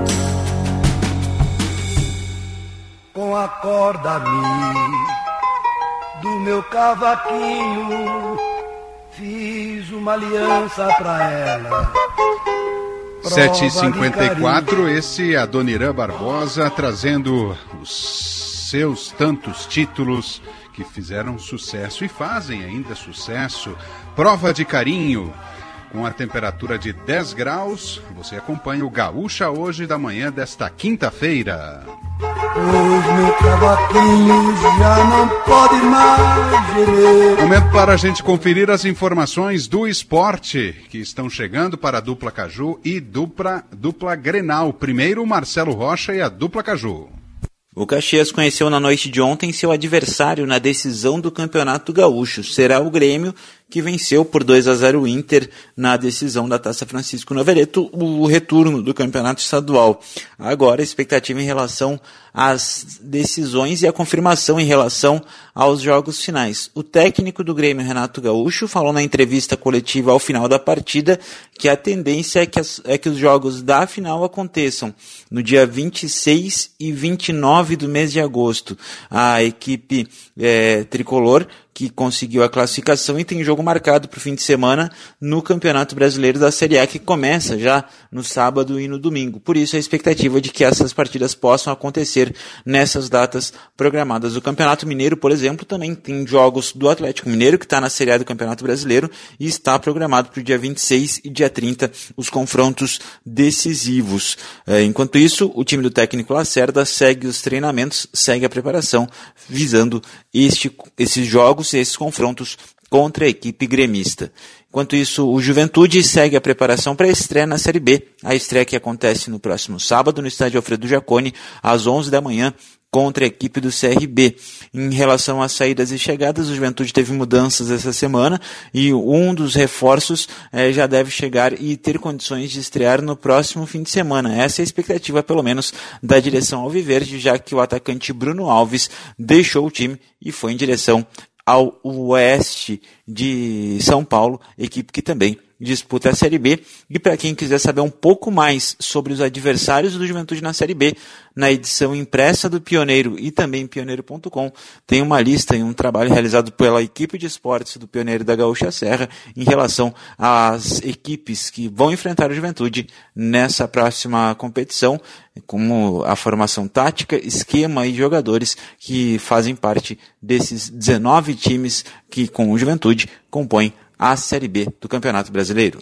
Com a corda mi do meu cavaquinho, fiz uma aliança pra ela. sete e cinquenta e quatro, esse é a Adoniran Barbosa trazendo os seus tantos títulos que fizeram sucesso e fazem ainda sucesso. Prova de Carinho, com a temperatura de dez graus. Você acompanha o Gaúcha Hoje da manhã desta quinta-feira. Os meus cavaquinhos já não podem mais gemer. Momento para a gente conferir as informações do esporte que estão chegando para a dupla Caju e dupla, dupla Grenal. Primeiro, o Marcelo Rocha e a dupla Caju. O Caxias conheceu na noite de ontem seu adversário na decisão do Campeonato Gaúcho. Será o Grêmio, que venceu por dois a zero o Inter na decisão da Taça Francisco Novereto, o retorno do campeonato estadual. Agora a expectativa em relação às decisões e a confirmação em relação aos jogos finais. O técnico do Grêmio, Renato Gaúcho, falou na entrevista coletiva ao final da partida que a tendência é que, as, é que os jogos da final aconteçam no dia vinte e seis e vinte e nove do mês de agosto. A equipe é, tricolor que conseguiu a classificação e tem jogo marcado para o fim de semana no Campeonato Brasileiro da Série A, que começa já no sábado e no domingo. Por isso, a expectativa de que essas partidas possam acontecer nessas datas programadas. O Campeonato Mineiro, por exemplo, também tem jogos do Atlético Mineiro, que está na Série A do Campeonato Brasileiro, e está programado para o dia vinte e seis e dia trinta os confrontos decisivos. Enquanto isso, o time do técnico Lacerda segue os treinamentos, segue a preparação, visando este, esses jogos e esses confrontos contra a equipe gremista. Enquanto isso, o Juventude segue a preparação para a estreia na Série B. A estreia que acontece no próximo sábado no estádio Alfredo Jaconi, às onze da manhã, contra a equipe do C R B. Em relação às saídas e chegadas, o Juventude teve mudanças essa semana e um dos reforços eh, já deve chegar e ter condições de estrear no próximo fim de semana. Essa é a expectativa, pelo menos, da direção alviverde, já que o atacante Bruno Alves deixou o time e foi em direção ao oeste de São Paulo, equipe que também disputa a Série B. E para quem quiser saber um pouco mais sobre os adversários do Juventude na Série B, na edição impressa do Pioneiro e também pioneiro ponto com, tem uma lista e um trabalho realizado pela equipe de esportes do Pioneiro da Gaúcha Serra em relação às equipes que vão enfrentar o Juventude nessa próxima competição, como a formação tática, esquema e jogadores que fazem parte desses dezenove times que, com o Juventude, compõem a Série B do Campeonato Brasileiro.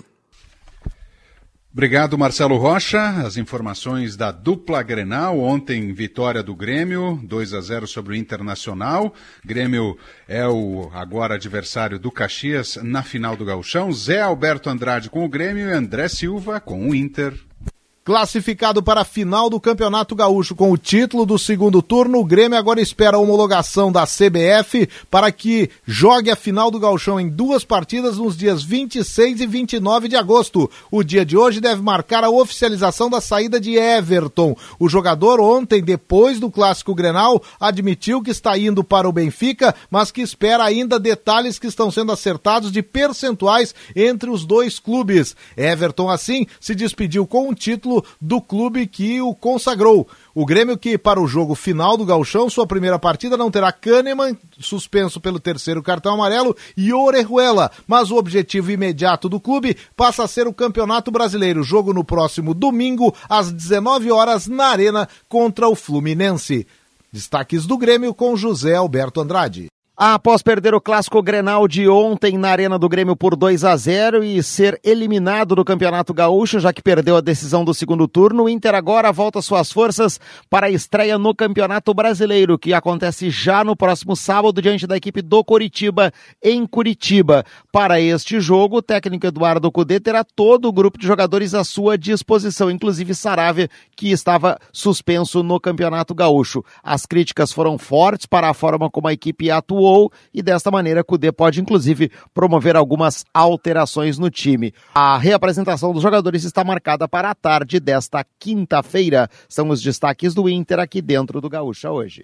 Obrigado, Marcelo Rocha. As informações da dupla Grenal. Ontem, vitória do Grêmio, dois a zero sobre o Internacional. Grêmio é o agora adversário do Caxias na final do Gauchão. Zé Alberto Andrade com o Grêmio e André Silva com o Inter. Classificado para a final do Campeonato Gaúcho com o título do segundo turno, o Grêmio agora espera a homologação da C B F para que jogue a final do Gauchão em duas partidas nos dias vinte e seis e vinte e nove de agosto. O dia de hoje deve marcar a oficialização da saída de Everton. O jogador ontem, depois do Clássico Grenal, admitiu que está indo para o Benfica, mas que espera ainda detalhes que estão sendo acertados de percentuais entre os dois clubes. Everton, assim, se despediu com um título do clube que o consagrou. O Grêmio, que para o jogo final do Gauchão, sua primeira partida, não terá Kahneman, suspenso pelo terceiro cartão amarelo, e Orejuela, mas o objetivo imediato do clube passa a ser o Campeonato Brasileiro, jogo no próximo domingo, às dezenove horas, na Arena, contra o Fluminense. Destaques do Grêmio com José Alberto Andrade. Após perder o clássico Grenal de ontem na Arena do Grêmio por dois a zero e ser eliminado do Campeonato Gaúcho, já que perdeu a decisão do segundo turno, o Inter agora volta suas forças para a estreia no Campeonato Brasileiro, que acontece já no próximo sábado diante da equipe do Coritiba, em Curitiba. Para este jogo, o técnico Eduardo Cudê terá todo o grupo de jogadores à sua disposição, inclusive Saravia, que estava suspenso no Campeonato Gaúcho. As críticas foram fortes para a forma como a equipe atuou, e desta maneira Cudê pode inclusive promover algumas alterações no time. A reapresentação dos jogadores está marcada para a tarde desta quinta-feira. São os destaques do Inter aqui dentro do Gaúcha hoje.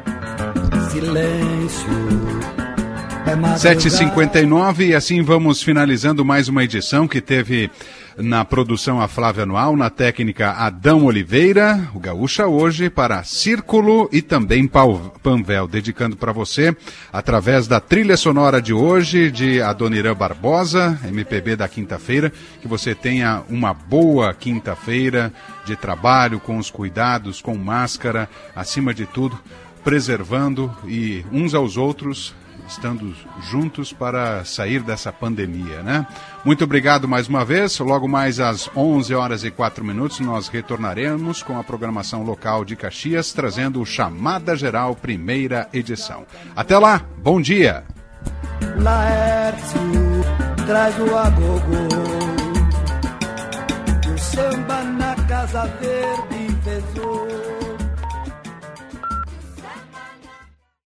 Silêncio. sete e cinquenta e nove e assim vamos finalizando mais uma edição que teve na produção a Flávia Anual, na técnica Adão Oliveira, o Gaúcha hoje para Círculo e também Panvel, dedicando para você através da trilha sonora de hoje de Adoniran Barbosa, M P B da quinta-feira, que você tenha uma boa quinta-feira de trabalho, com os cuidados, com máscara, acima de tudo, preservando e uns aos outros, estando juntos para sair dessa pandemia, né? Muito obrigado mais uma vez. Logo mais às onze horas e quatro minutos nós retornaremos com a programação local de Caxias, trazendo o Chamada Geral primeira edição. Até lá, bom dia! Laércio traz o agogô, o samba na Casa Verde.